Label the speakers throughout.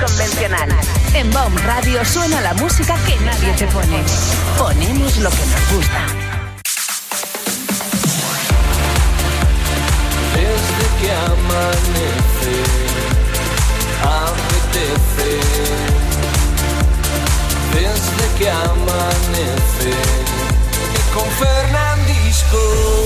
Speaker 1: convencional. En BOM Radio suena la música que nadie te pone. Ponemos lo que nos gusta.
Speaker 2: Desde que amanece, apetece. Desde que amanece, con Fernandisco.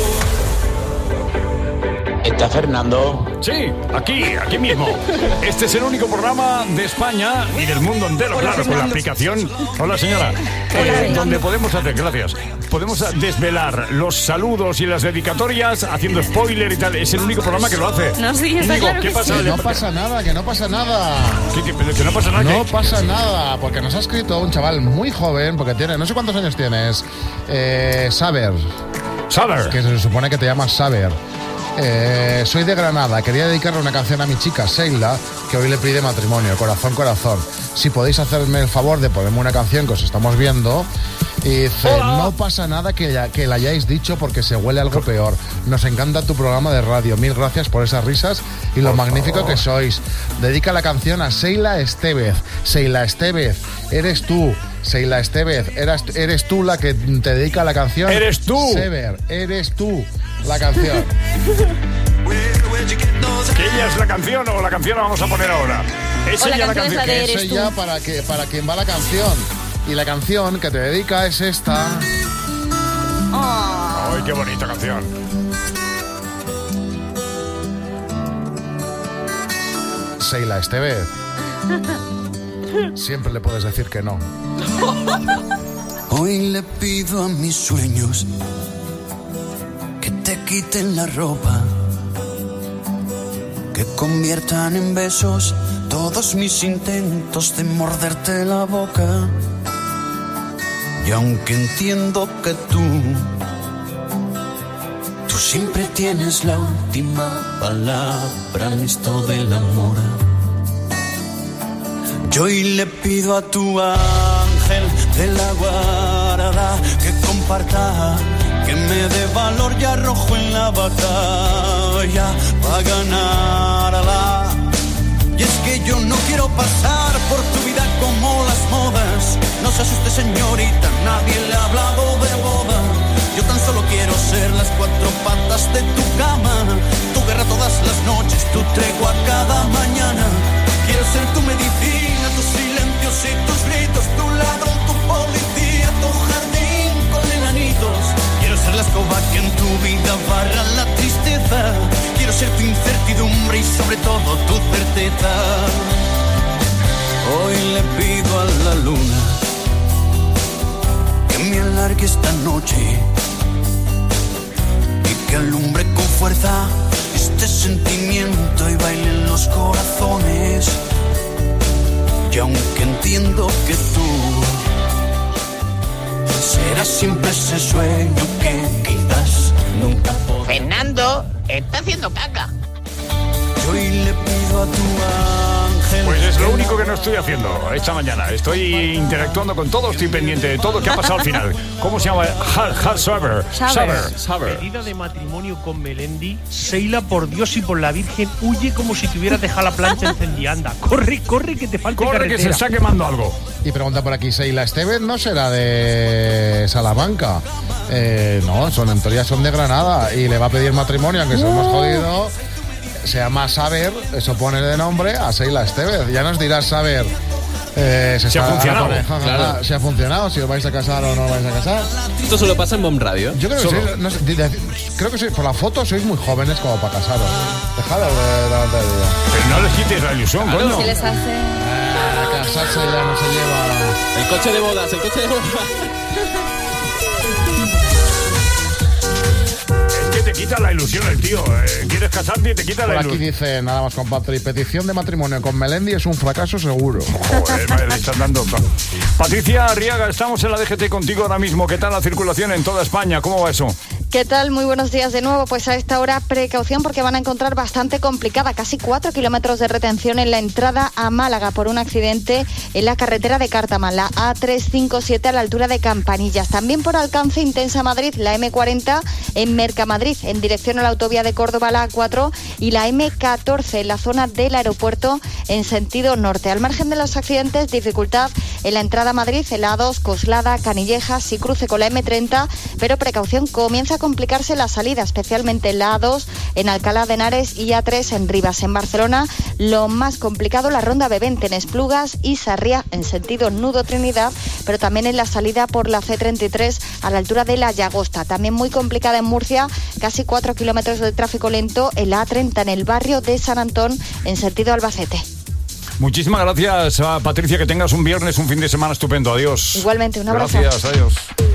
Speaker 3: ¿Está Fernando?
Speaker 4: Sí, aquí mismo. Este es el único programa de España y del mundo entero,
Speaker 5: Hola,
Speaker 4: claro, con la aplicación. Hola, señora. Donde podemos hacer, gracias. Podemos desvelar los saludos y las dedicatorias haciendo spoiler y tal. Es el único programa que lo hace.
Speaker 5: No, sí, está
Speaker 4: Íñigo,
Speaker 5: claro
Speaker 4: ¿qué
Speaker 5: que
Speaker 4: pasa?
Speaker 5: sí.
Speaker 6: Que no pasa nada, que no pasa nada.
Speaker 4: Que no pasa nada.
Speaker 6: No
Speaker 4: ¿qué?
Speaker 6: pasa nada, porque nos ha escrito un chaval muy joven, porque tiene, no sé cuántos años tienes, Saber,
Speaker 4: Saber.
Speaker 6: que se supone que te llamas Saber. Soy de Granada, quería dedicarle una canción a mi chica Seila, que hoy le pide matrimonio, corazón, corazón. Si podéis hacerme el favor de ponerme una canción que os estamos viendo. Y dice,
Speaker 4: Hola.
Speaker 6: no pasa nada que la hayáis dicho porque se huele algo peor. Nos encanta tu programa de radio. Mil gracias por esas risas y lo magnífico que sois. Dedica la canción a Seila Estevez. Seila Estevez, eres tú. Seila Estevez, eres tú la que te dedica la canción.
Speaker 4: ¡Eres tú!
Speaker 6: Sever, eres tú la canción.
Speaker 4: ¿Que ella es la canción o la canción la vamos a poner ahora? Es
Speaker 5: O la
Speaker 4: ella la
Speaker 5: canción es la
Speaker 4: canción.
Speaker 5: de
Speaker 6: Es
Speaker 5: Eres
Speaker 6: ella
Speaker 5: tú.
Speaker 6: para quien va la canción. Y la canción que te dedica es esta.
Speaker 5: Oh.
Speaker 4: ¡Ay, qué bonita canción!
Speaker 6: Seila Estevez. Siempre le puedes decir que no.
Speaker 2: Hoy le pido a mis sueños que te quiten la ropa, que conviertan en besos todos mis intentos de morderte la boca. Y aunque entiendo que tú siempre tienes la última palabra en esto del amor, yo hoy le pido a tu ángel de la guarda que comparta, que me dé valor y arrojo en la batalla para ganarla. Y es que yo no quiero pasar por tu vida como las modas. No se asuste, señorita, nadie le ha hablado de boda. Yo tan solo quiero ser las cuatro patas de tu cama, tu guerra todas las noches, tu tregua cada mañana. Quiero ser tu medicina, tus silencios y tus gritos, tu ladrón, tu policía, tu jardín con enanitos. Quiero ser la escoba que en tu vida barra la tristeza. Quiero ser tu incertidumbre y sobre todo tu certeza. Hoy le pido a la luna que me alargue esta noche y que alumbre con fuerza este sentimiento y baile en los corazones. Y aunque entiendo que tú serás siempre ese sueño que quizás nunca podré.
Speaker 3: Fernando está haciendo caca.
Speaker 2: Yo hoy le pido a tu ángel.
Speaker 4: Pues es lo único que no estoy haciendo esta mañana. Estoy interactuando con todo, estoy pendiente de todo. ¿Qué ha pasado al final? ¿Cómo se llama? Saber.
Speaker 7: Pedida de matrimonio con Melendi. Seila, por Dios y por la Virgen, huye como si te hubieras dejado la plancha encendida. Anda, corre, que te falta
Speaker 4: Corre,
Speaker 7: carretera.
Speaker 4: que se está quemando algo.
Speaker 6: Y pregunta por aquí, Seila Estevez no será de Salamanca. No, en teoría son de Granada. Y le va a pedir matrimonio, aunque se lo hemos jodido. Se llama Saber, eso pone de nombre a Seila Estevez. Ya nos dirás, Saber.
Speaker 4: Si ha funcionado,
Speaker 8: claro.
Speaker 6: Si ha funcionado, si os vais a casar o no os vais a casar.
Speaker 8: Esto solo pasa en BOM Radio.
Speaker 6: Yo creo que sois, no sé, creo que por la foto sois muy jóvenes como para casaros. Dejadlo delante de ella.
Speaker 4: Pero no les quites la ilusión, coño.
Speaker 5: Se les hace...
Speaker 6: Casarse ya no se lleva.
Speaker 8: El coche de bodas.
Speaker 4: Es que te quita la ilusión el tío. Quieres casarte y te quita
Speaker 6: Por
Speaker 4: la
Speaker 6: aquí
Speaker 4: ilusión.
Speaker 6: dice, nada más con Patri, petición de matrimonio con Melendi es un fracaso seguro.
Speaker 4: Joder, madre, le están dando. Patricia Arriaga, estamos en la DGT contigo ahora mismo. ¿Qué tal la circulación en toda España? ¿Cómo va eso?
Speaker 5: ¿Qué tal? Muy buenos días de nuevo. Pues a esta hora precaución porque van a encontrar bastante complicada, casi 4 kilómetros de retención en la entrada a Málaga por un accidente en la carretera de Cártama, la A357 a la altura de Campanillas. También por alcance intensa Madrid, la M40 en Mercamadrid en dirección a la autovía de Córdoba, la A4 y la M14 en la zona del aeropuerto en sentido norte. Al margen de los accidentes, dificultad en la entrada a Madrid, en la A2, Coslada, Canillejas y cruce con la M30, pero precaución, comienza a complicarse la salida, especialmente en la A2, en Alcalá de Henares y A3 en Rivas. En Barcelona, lo más complicado, la ronda B20 en Esplugas y Sarriá en sentido Nudo Trinidad, pero también en la salida por la C33 a la altura de la Llagosta. También muy complicada en Murcia, casi 4 kilómetros de tráfico lento en la A30 en el barrio de San Antón en sentido Albacete.
Speaker 4: Muchísimas gracias, Patricia, que tengas un viernes, un fin de semana estupendo. Adiós.
Speaker 5: Igualmente, un abrazo.
Speaker 4: Gracias, adiós.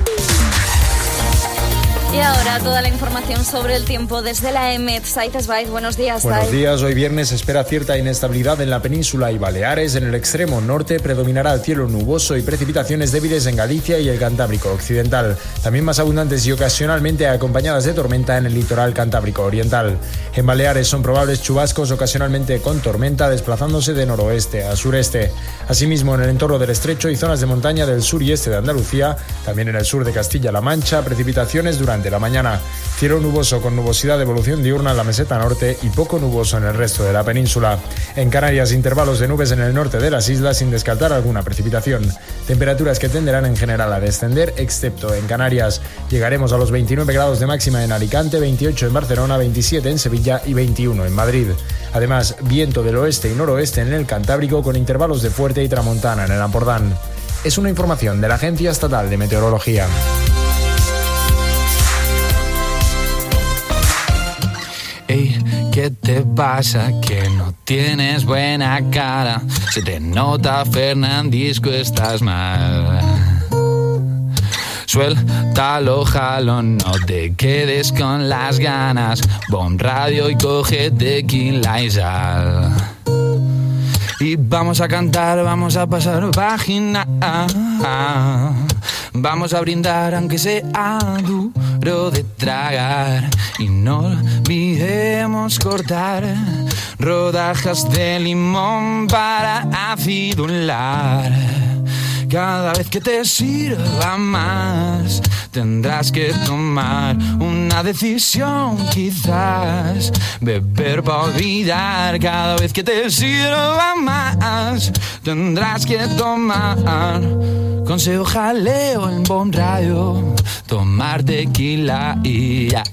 Speaker 9: Y ahora toda la información sobre el tiempo desde la EMET. Said Esbaiz, buenos días.
Speaker 10: Buenos días. Hoy viernes se espera cierta inestabilidad en la península y Baleares. En el extremo norte predominará el cielo nuboso y precipitaciones débiles en Galicia y el Cantábrico occidental. También más abundantes y ocasionalmente acompañadas de tormenta en el litoral Cantábrico oriental. En Baleares son probables chubascos ocasionalmente con tormenta desplazándose de noroeste a sureste. Asimismo, en el entorno del estrecho y zonas de montaña del sur y este de Andalucía, también en el sur de Castilla-La Mancha, precipitaciones durante la mañana. Cielo nuboso con nubosidad de evolución diurna en la meseta norte y poco nuboso en el resto de la península. En Canarias, intervalos de nubes en el norte de las islas sin descartar alguna precipitación. Temperaturas que tenderán en general a descender, excepto en Canarias. Llegaremos a los 29 grados de máxima en Alicante, 28 en Barcelona, 27 en Sevilla y 21 en Madrid. Además, viento del oeste y noroeste en el Cantábrico con intervalos de fuerte y tramontana en el Ampurdán. Es una información de la Agencia Estatal de Meteorología.
Speaker 11: Ey, ¿qué te pasa? Que no tienes buena cara. Se te nota, Fernandisco, estás mal. Suéltalo, jalo, no te quedes con las ganas. Bon Radio y coge tequila y sal. Y vamos a cantar, vamos a pasar página. Vamos a brindar aunque sea duro de tragar. Y no olvidemos cortar rodajas de limón para acidular. Cada vez que te sirva más, tendrás que tomar una decisión, quizás. Beber para olvidar. Cada vez que te sirva más, tendrás que tomar. Consejo jaleo en Bon Radio, tomar tequila y ya.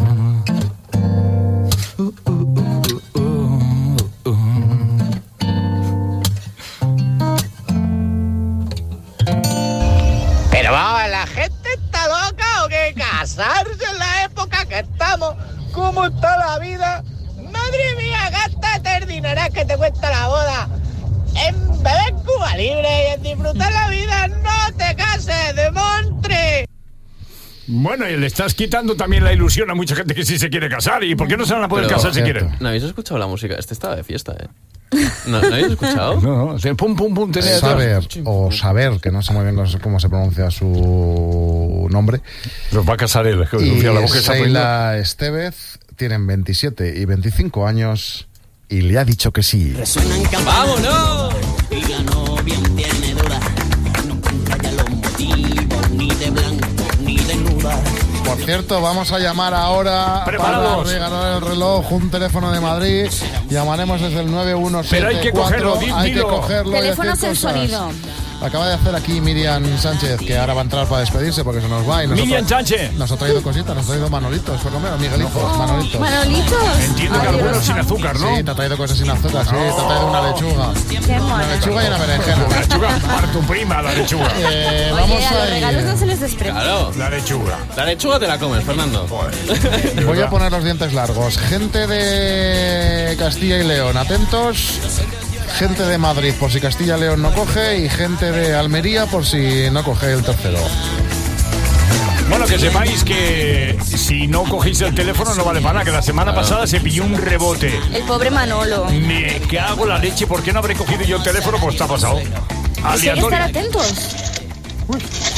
Speaker 3: Pero vamos, ¿la gente está loca o qué? ¿Casarse en la época que estamos? ¿Cómo está la vida? Madre mía, gástate el dinero que te cuesta la boda en beber Cuba Libre y en disfrutar la vida. ¡No te cases, de montre!
Speaker 4: Bueno, y le estás quitando también la ilusión a mucha gente que sí se quiere casar. ¿Y por qué no se van a poder casar si quieren?
Speaker 8: ¿No habéis escuchado la música? Este estaba de fiesta, ¿No habéis escuchado?
Speaker 4: No, o sea, pum, pum, pum.
Speaker 6: Saber, que no sé muy bien cómo se pronuncia su nombre.
Speaker 4: Los va a casar él.
Speaker 6: Y Seila Estevez tienen 27 y 25 años y le ha dicho que sí.
Speaker 8: ¡Vámonos!
Speaker 2: Y la novia tiene duda, no encuentra ya los motivos, ni de blanco ni de nuda.
Speaker 6: Por cierto, vamos a llamar ahora para regalar el reloj, un teléfono de Madrid. Llamaremos desde el 917.
Speaker 4: Pero hay que cogerlo,
Speaker 6: hay que cogerlo.
Speaker 9: Teléfono sin sonido.
Speaker 6: Acaba de hacer aquí Miriam Sánchez, que ahora va a entrar para despedirse porque se nos va. Y
Speaker 4: Miriam Sánchez.
Speaker 6: Nos ha traído cositas, nos ha traído manolitos, por lo menos, Miguelitos, manolitos.
Speaker 9: ¿Manolitos?
Speaker 4: Entiendo que algunos sin azúcar, ¿no?
Speaker 6: Sí, te ha traído cosas sin azúcar, sí, te ha traído una lechuga.
Speaker 9: Qué mono.
Speaker 6: Una lechuga y una berenjena.
Speaker 4: La lechuga para tu prima, la lechuga.
Speaker 6: Vamos
Speaker 9: a los
Speaker 6: ir.
Speaker 9: regalos no se les desprecia.
Speaker 8: Claro.
Speaker 4: La lechuga.
Speaker 8: La lechuga te la comes, Fernando.
Speaker 6: Voy a poner los dientes largos. Gente de Castilla y León, atentos. Gente de Madrid por si Castilla y León no coge y gente de Almería por si no coge el tercero.
Speaker 4: Bueno, que sepáis que si no cogéis el teléfono no vale para nada, que la semana pasada se pilló un rebote.
Speaker 9: El pobre Manolo.
Speaker 4: Me cago la leche, ¿por qué no habré cogido yo el teléfono? Pues está pasado.
Speaker 9: Hay que estar atentos.
Speaker 6: Uy.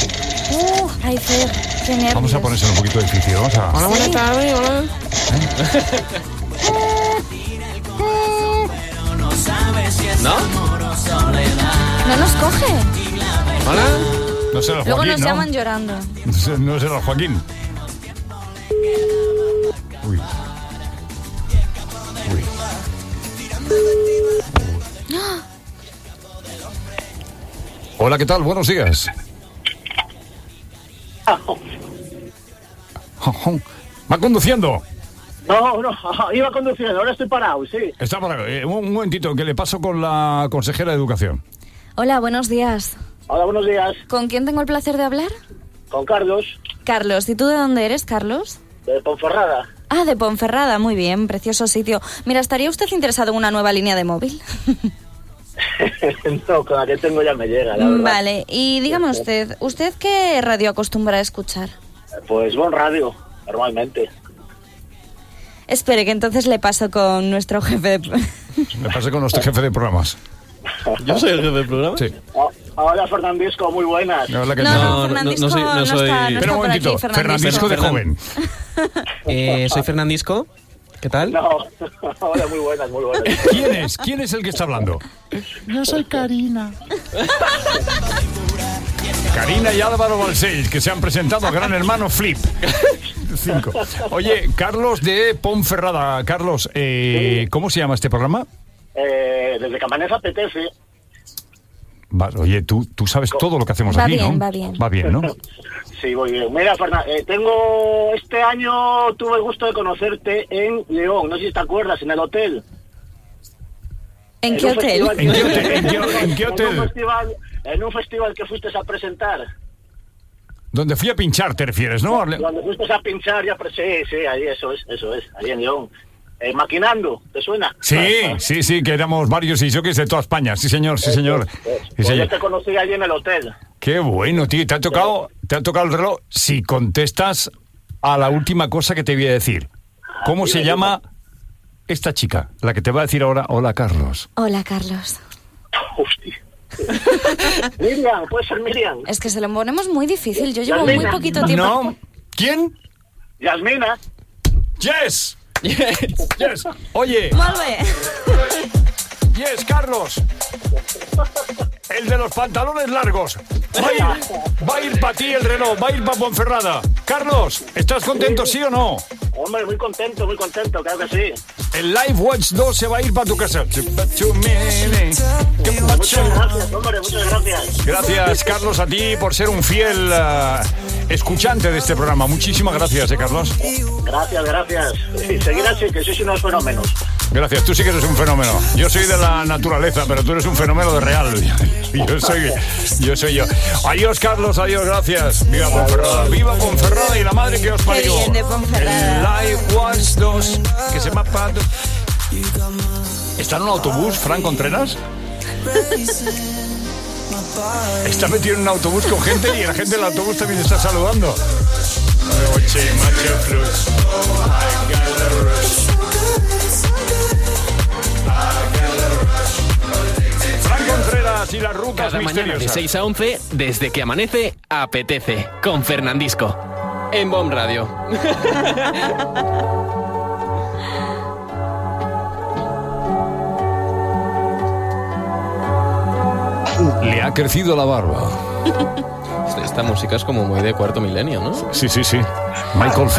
Speaker 9: Ay, Fer, qué nervios.
Speaker 4: Vamos a ponerse un poquito difícil. Vamos a...
Speaker 8: Hola, buenas tardes, hola. ¿No?
Speaker 9: No nos coge.
Speaker 8: Hola.
Speaker 4: No será el
Speaker 9: Luego
Speaker 4: Joaquín,
Speaker 9: nos
Speaker 4: ¿no?
Speaker 9: llaman llorando.
Speaker 4: No será el Joaquín. Uy. Uy. Hola, ¿qué tal? Buenos días. ¿Va conduciendo?
Speaker 3: No, iba conduciendo, ahora estoy parado, sí.
Speaker 4: Está parado. Un momentito, que le paso con la consejera de Educación.
Speaker 9: Hola, buenos días.
Speaker 3: Hola, buenos días.
Speaker 9: ¿Con quién tengo el placer de hablar?
Speaker 3: Con Carlos,
Speaker 9: Carlos. ¿Y tú de dónde eres, Carlos?
Speaker 3: de Ponferrada.
Speaker 9: Ah, de Ponferrada. Muy bien, precioso sitio. Mira, ¿estaría usted interesado en una nueva línea de móvil?
Speaker 3: No, con la que tengo ya me llega, la verdad.
Speaker 9: Vale, y dígame ¿usted qué radio acostumbra a escuchar?
Speaker 3: Pues Bon Radio, normalmente.
Speaker 9: Espere, que entonces le paso con nuestro jefe de...
Speaker 4: Me pasé con nuestro jefe de programas.
Speaker 8: ¿Yo soy el jefe del programa?
Speaker 4: Sí.
Speaker 3: Hola, Fernandisco, muy buenas.
Speaker 4: La verdad que
Speaker 9: No, Fernandisco
Speaker 8: no soy-
Speaker 9: no está
Speaker 4: Espera un
Speaker 9: por aquí,
Speaker 4: momentito. Fernandisco de joven.
Speaker 8: Soy Fernandisco. ¿Qué tal?
Speaker 3: No, hola, muy buenas, muy buenas.
Speaker 4: ¿Quién es? ¿Quién es el que está hablando?
Speaker 6: Yo soy Karina.
Speaker 4: Karina y Álvaro Balcells, que se han presentado a Gran Hermano Flip. 5. Oye, Carlos de Ponferrada. Carlos, ¿cómo se llama este programa?
Speaker 3: Desde que amanece apetece.
Speaker 4: Oye, tú sabes todo lo que hacemos
Speaker 9: Va
Speaker 4: aquí,
Speaker 9: bien,
Speaker 4: ¿no?
Speaker 9: va bien.
Speaker 4: Va bien, ¿no?
Speaker 3: Sí, muy bien. Mira, Fernando, este año tuve el gusto de conocerte en León, no sé si te acuerdas, en el hotel.
Speaker 9: ¿En qué
Speaker 3: un
Speaker 9: hotel?
Speaker 3: festival
Speaker 4: ¿En qué hotel? ¿En qué hotel?
Speaker 3: En un festival que fuiste a presentar.
Speaker 4: Donde fui a pinchar, te refieres, ¿no?
Speaker 3: Cuando fuiste a pinchar, sí, ahí eso es, ahí en León. Maquinando, ¿te suena?
Speaker 4: Sí, que éramos varios y yo que es de toda España. Sí, señor, sí, señor.
Speaker 3: Pues yo te conocí allí en el hotel.
Speaker 4: Qué bueno, tío. ¿Te ha tocado el reloj? Si contestas a la última cosa que te voy a decir. ¿Cómo se llama esta chica? La que te va a decir ahora, hola, Carlos.
Speaker 9: Hola, Carlos.
Speaker 3: Hostia. Miriam, puede ser Miriam.
Speaker 9: Es que se lo ponemos muy difícil. Yo llevo muy
Speaker 3: Yasmina.
Speaker 9: poquito tiempo.
Speaker 4: No. ¿Quién?
Speaker 3: Yasmina.
Speaker 4: Yes. Yes. Oye.
Speaker 9: Molt bé.
Speaker 4: Yes, Carlos. El de los pantalones largos. Va a ir para ti el reloj, va a ir para Ponferrada. Carlos, ¿estás contento, sí o no?
Speaker 3: Hombre, muy contento, claro que sí.
Speaker 4: El Live Watch 2 se va a ir para tu casa.
Speaker 3: Muchas gracias, hombre, muchas gracias.
Speaker 4: Gracias, Carlos, a ti por ser un fiel escuchante de este programa. Muchísimas gracias, Carlos.
Speaker 3: Gracias. Y seguir así, que sois unos fenómenos.
Speaker 4: Gracias, tú sí que eres un fenómeno. Yo soy de la naturaleza, pero tú eres un fenómeno de real. Yo soy yo. Adiós, Carlos, adiós, gracias. Viva Ponferrada, viva Ponferrada y la madre que os parió.
Speaker 9: Qué bien de Ponferrada.
Speaker 4: El Live Watch 2, que se llama Pat. ¿Está en un autobús, Fran Contreras? Está metido en un autobús con gente y la gente del autobús también está saludando. Fran Contreras y las rutas
Speaker 12: Cada mañana
Speaker 4: misteriosas.
Speaker 12: de 6 a 11, desde que amanece, apetece, con Fernandisco. En Bomb Radio.
Speaker 4: Le ha crecido la barba.
Speaker 8: Esta música es como muy de cuarto milenio, ¿no?
Speaker 4: Sí. Michael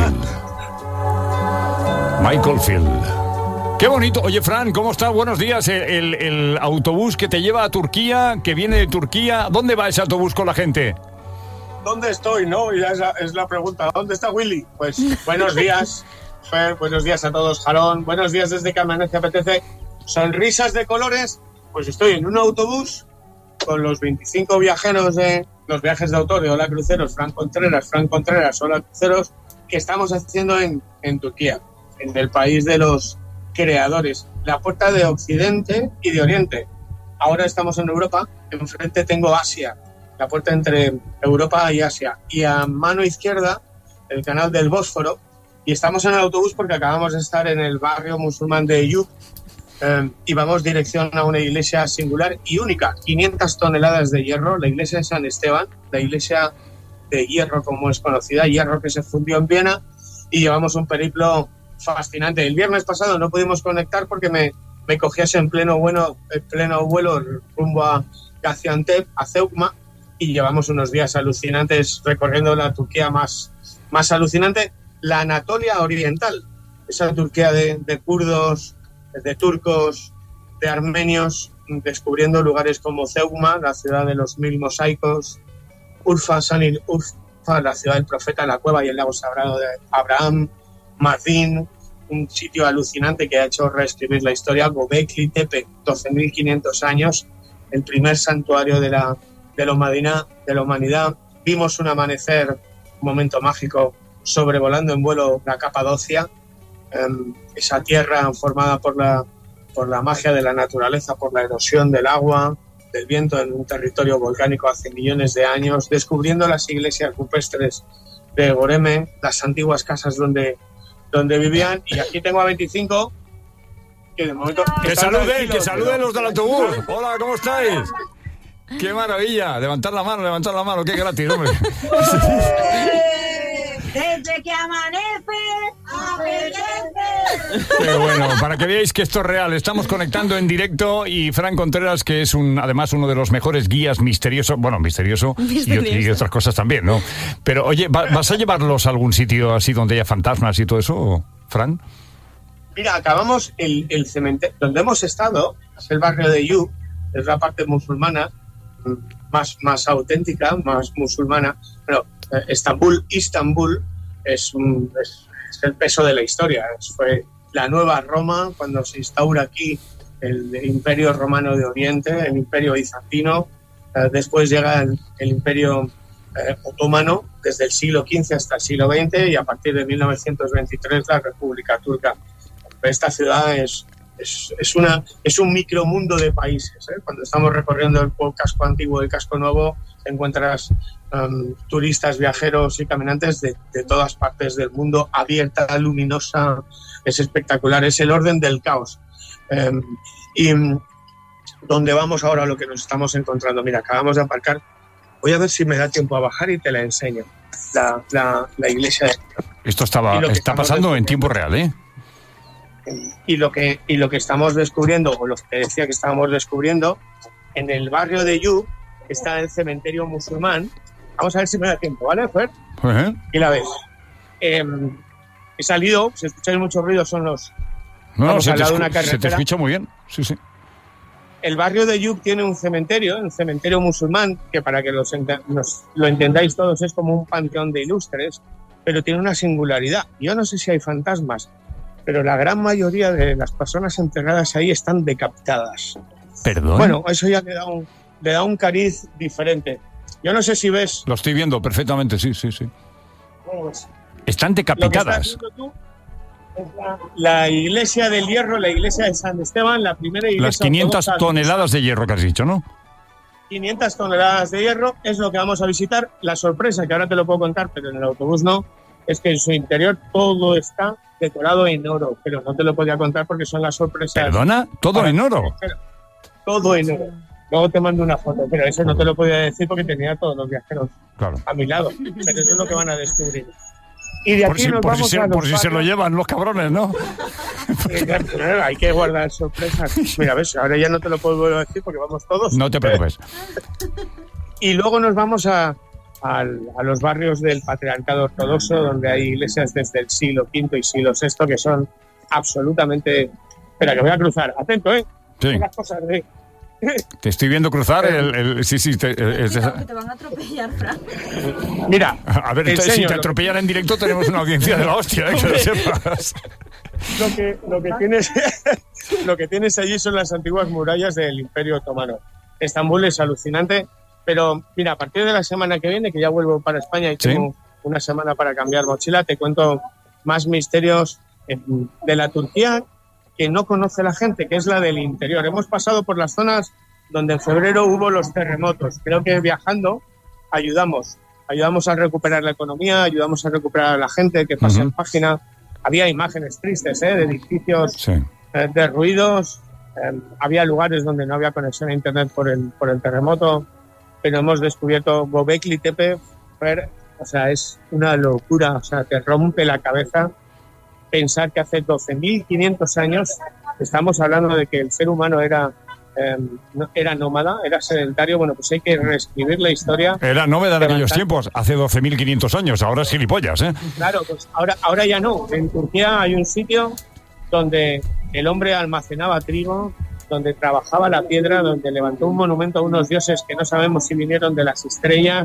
Speaker 4: Field. Qué bonito. Oye, Fran, ¿cómo estás? Buenos días. El autobús que te lleva a Turquía, que viene de Turquía. ¿Dónde va ese autobús con la gente?
Speaker 13: ¿Dónde estoy, no? Ya es la pregunta. ¿Dónde está Willy? Pues buenos días, Fer. Buenos días a todos, Jalón. Buenos días desde que amanece apetece. Sonrisas de colores. Pues estoy en un autobús con los 25 viajeros de los viajes de autor de Hola Cruceros, Fran Contreras, Hola Cruceros, que estamos haciendo en Turquía, en el país de los creadores, la puerta de Occidente y de Oriente. Ahora estamos en Europa, enfrente tengo Asia, la puerta entre Europa y Asia, y a mano izquierda el canal del Bósforo, y estamos en el autobús porque acabamos de estar en el barrio musulmán de Eyüp, y vamos dirección a una iglesia singular y única, 500 toneladas de hierro, la iglesia de San Esteban, la iglesia de hierro, como es conocida, hierro que se fundió en Viena, y llevamos un periplo fascinante. El viernes pasado no pudimos conectar porque me cogías en pleno vuelo rumbo a Gaziantep, a Ceutma, y llevamos unos días alucinantes recorriendo la Turquía más alucinante, la Anatolia Oriental, esa Turquía de kurdos, de turcos, de armenios, descubriendo lugares como Ceutma, la ciudad de los 1000 mosaicos, Urfa, la ciudad del profeta, la cueva y el lago sagrado de Abraham, Mardin, un sitio alucinante que ha hecho reescribir la historia, Göbekli Tepe, 12.500 años, el primer santuario de la humanidad. Vimos un amanecer, un momento mágico, sobrevolando en vuelo la Capadocia, esa tierra formada por la magia de la naturaleza, por la erosión del agua, del viento, en un territorio volcánico hace millones de años, descubriendo las iglesias rupestres de Goreme, las antiguas casas donde vivían. Y aquí tengo a 25 que de momento...
Speaker 4: Que saluden los del autobús. Hola, ¿cómo estáis? ¡Qué maravilla! Levantar la mano, qué gratis, hombre.
Speaker 14: Desde que amanece, apetece.
Speaker 4: Qué bueno, para que veáis que esto es real. Estamos conectando en directo y Fran Contreras, que es además uno de los mejores guías misterioso y otras cosas también, ¿no? Pero oye, ¿vas a llevarlos a algún sitio así donde haya fantasmas y todo eso, Fran?
Speaker 13: Mira, acabamos el cementerio donde hemos estado, es el barrio de Eyüp, es la parte musulmana, más auténtica, más musulmana, pero Estambul es el peso de la historia. Fue la nueva Roma cuando se instaura aquí el Imperio Romano de Oriente, el Imperio Bizantino, después llega el Imperio Otomano desde el siglo XV hasta el siglo XX, y a partir de 1923 la República Turca. Esta ciudad es un micromundo de países, ¿eh? Cuando estamos recorriendo el casco antiguo y el casco nuevo, encuentras turistas, viajeros y caminantes de todas partes del mundo, abierta, luminosa, es espectacular, es el orden del caos. Y donde vamos ahora, lo que nos estamos encontrando, mira, acabamos de aparcar, voy a ver si me da tiempo a bajar y te la enseño, la iglesia de...
Speaker 4: Esto está pasando en tiempo real, ¿eh?
Speaker 13: Y lo que estamos descubriendo, o lo que decía que estábamos descubriendo, en el barrio de Eyüp está el cementerio musulmán. Vamos a ver si me da tiempo, ¿vale, Fer?
Speaker 4: Uh-huh.
Speaker 13: Y la ves. He salido, si escucháis mucho ruido son los...
Speaker 4: No, se te escucha muy bien, sí.
Speaker 13: El barrio de Eyüp tiene un cementerio musulmán, que para que lo entendáis todos es como un panteón de ilustres, pero tiene una singularidad. Yo no sé si hay fantasmas, pero la gran mayoría de las personas enterradas ahí están decapitadas.
Speaker 4: ¿Perdón?
Speaker 13: Bueno, eso ya le da un cariz diferente. Yo no sé si ves...
Speaker 4: Lo estoy viendo perfectamente, sí.
Speaker 13: Pues,
Speaker 4: están decapitadas.
Speaker 13: Lo que estás viendo tú es la iglesia del hierro, la iglesia de San Esteban, la primera iglesia...
Speaker 4: Las 500 toneladas de hierro que has dicho, ¿no?
Speaker 13: 500 toneladas de hierro es lo que vamos a visitar. La sorpresa, que ahora te lo puedo contar, pero en el autobús no, es que en su interior todo está decorado en oro, pero no te lo podía contar porque son las sorpresas.
Speaker 4: ¿Perdona? ¿Todo en oro?
Speaker 13: Todo en oro. Luego te mando una foto, pero eso no te lo podía decir porque tenía a todos los viajeros a mi lado. Pero eso es lo que van a descubrir. Y de aquí
Speaker 4: por si se lo llevan los cabrones, ¿no?
Speaker 13: Hay que guardar sorpresas. Mira, ves, ahora ya no te lo puedo decir porque vamos todos.
Speaker 4: No te preocupes.
Speaker 13: Y luego nos vamos a los barrios del patriarcado ortodoxo, donde hay iglesias desde el siglo V y siglo VI que son absolutamente... Espera, que voy a cruzar. Atento, ¿eh?
Speaker 4: Sí.
Speaker 13: Las cosas de...
Speaker 4: Te estoy viendo cruzar sí.
Speaker 9: Que te van a atropellar, Fran.
Speaker 13: Mira,
Speaker 4: a ver, si te atropellan en directo tenemos una audiencia de la hostia, que lo sepas.
Speaker 13: Lo que tienes allí son las antiguas murallas del Imperio Otomano. Estambul es alucinante, pero mira, a partir de la semana que viene, que ya vuelvo para España y tengo una semana para cambiar mochila, te cuento más misterios de la Turquía que no conoce la gente, que es la del interior. Hemos pasado por las zonas donde en febrero hubo los terremotos. Creo que viajando ayudamos a recuperar la economía, ayudamos a recuperar a la gente que pasa en página. Había imágenes tristes, de edificios derruidos, había lugares donde no había conexión a internet por el terremoto, pero hemos descubierto Göbekli Tepe, O sea, es una locura, o sea, te rompe la cabeza pensar que hace 12.500 años estamos hablando de que el ser humano era nómada, era sedentario. Bueno, pues hay que reescribir la historia.
Speaker 4: Era nómada en aquellos tiempos, hace 12.500 años, ahora es gilipollas, ¿eh?
Speaker 13: Claro, pues ahora ya no. En Turquía hay un sitio donde el hombre almacenaba trigo, donde trabajaba la piedra, donde levantó un monumento a unos dioses que no sabemos si vinieron de las estrellas.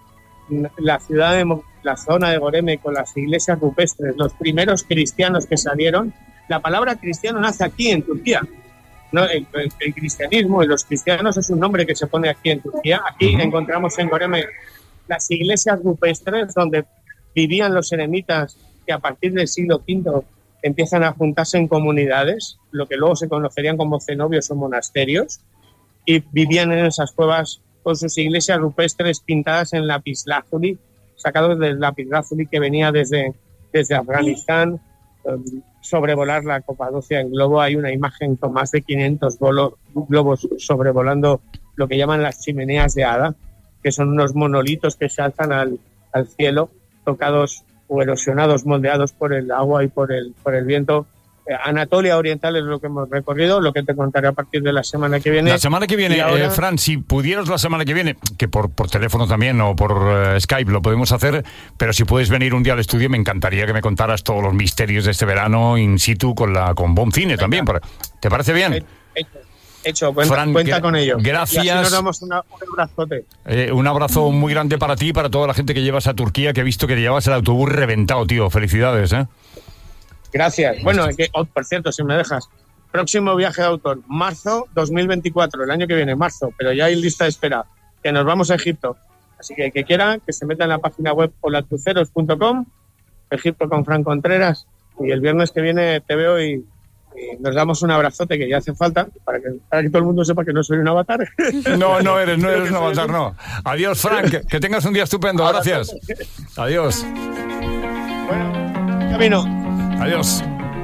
Speaker 13: La zona de Goreme, con las iglesias rupestres, los primeros cristianos que salieron. La palabra cristiano nace aquí en Turquía. No, el cristianismo y los cristianos es un nombre que se pone aquí en Turquía. Aquí encontramos en Goreme las iglesias rupestres donde vivían los eremitas, que a partir del siglo V empiezan a juntarse en comunidades, lo que luego se conocerían como cenobios o monasterios, y vivían en esas cuevas con sus iglesias rupestres pintadas en lapislázuli, sacados del lapislázuli que venía desde Afganistán. Sobrevolar la Capadocia en globo, hay una imagen con más de 500 globos sobrevolando lo que llaman las chimeneas de Ada, que son unos monolitos que se alzan al cielo, tocados o erosionados, moldeados por el agua y por el viento. Anatolia Oriental es lo que hemos recorrido, lo que te contaré a partir de la semana que viene.
Speaker 4: La semana que viene, ahora... Fran, si pudieras la semana que viene, que por teléfono también o por Skype lo podemos hacer, pero si puedes venir un día al estudio, me encantaría que me contaras todos los misterios de este verano in situ con Bon Cine también. ¿Te parece bien?
Speaker 13: Hecho, cuenta con ello.
Speaker 4: Gracias.
Speaker 13: Y así nos damos un abrazote.
Speaker 4: Un abrazo muy grande para ti y para toda la gente que llevas a Turquía, que he visto que te llevas el autobús reventado, tío. Felicidades, ¿eh?
Speaker 13: Gracias. Bueno, por cierto, si me dejas, próximo viaje de autor, marzo 2024, el año que viene, marzo, pero ya hay lista de espera, que nos vamos a Egipto. Así que el que quiera, que se meta en la página web holatruceros.com, Egipto con Fran Contreras, y el viernes que viene te veo y nos damos un abrazote que ya hace falta, para que todo el mundo sepa que no soy un avatar.
Speaker 4: No eres un avatar, no. Adiós, Frank, que tengas un día estupendo, gracias. Adiós.
Speaker 13: Bueno, camino.
Speaker 4: Adiós.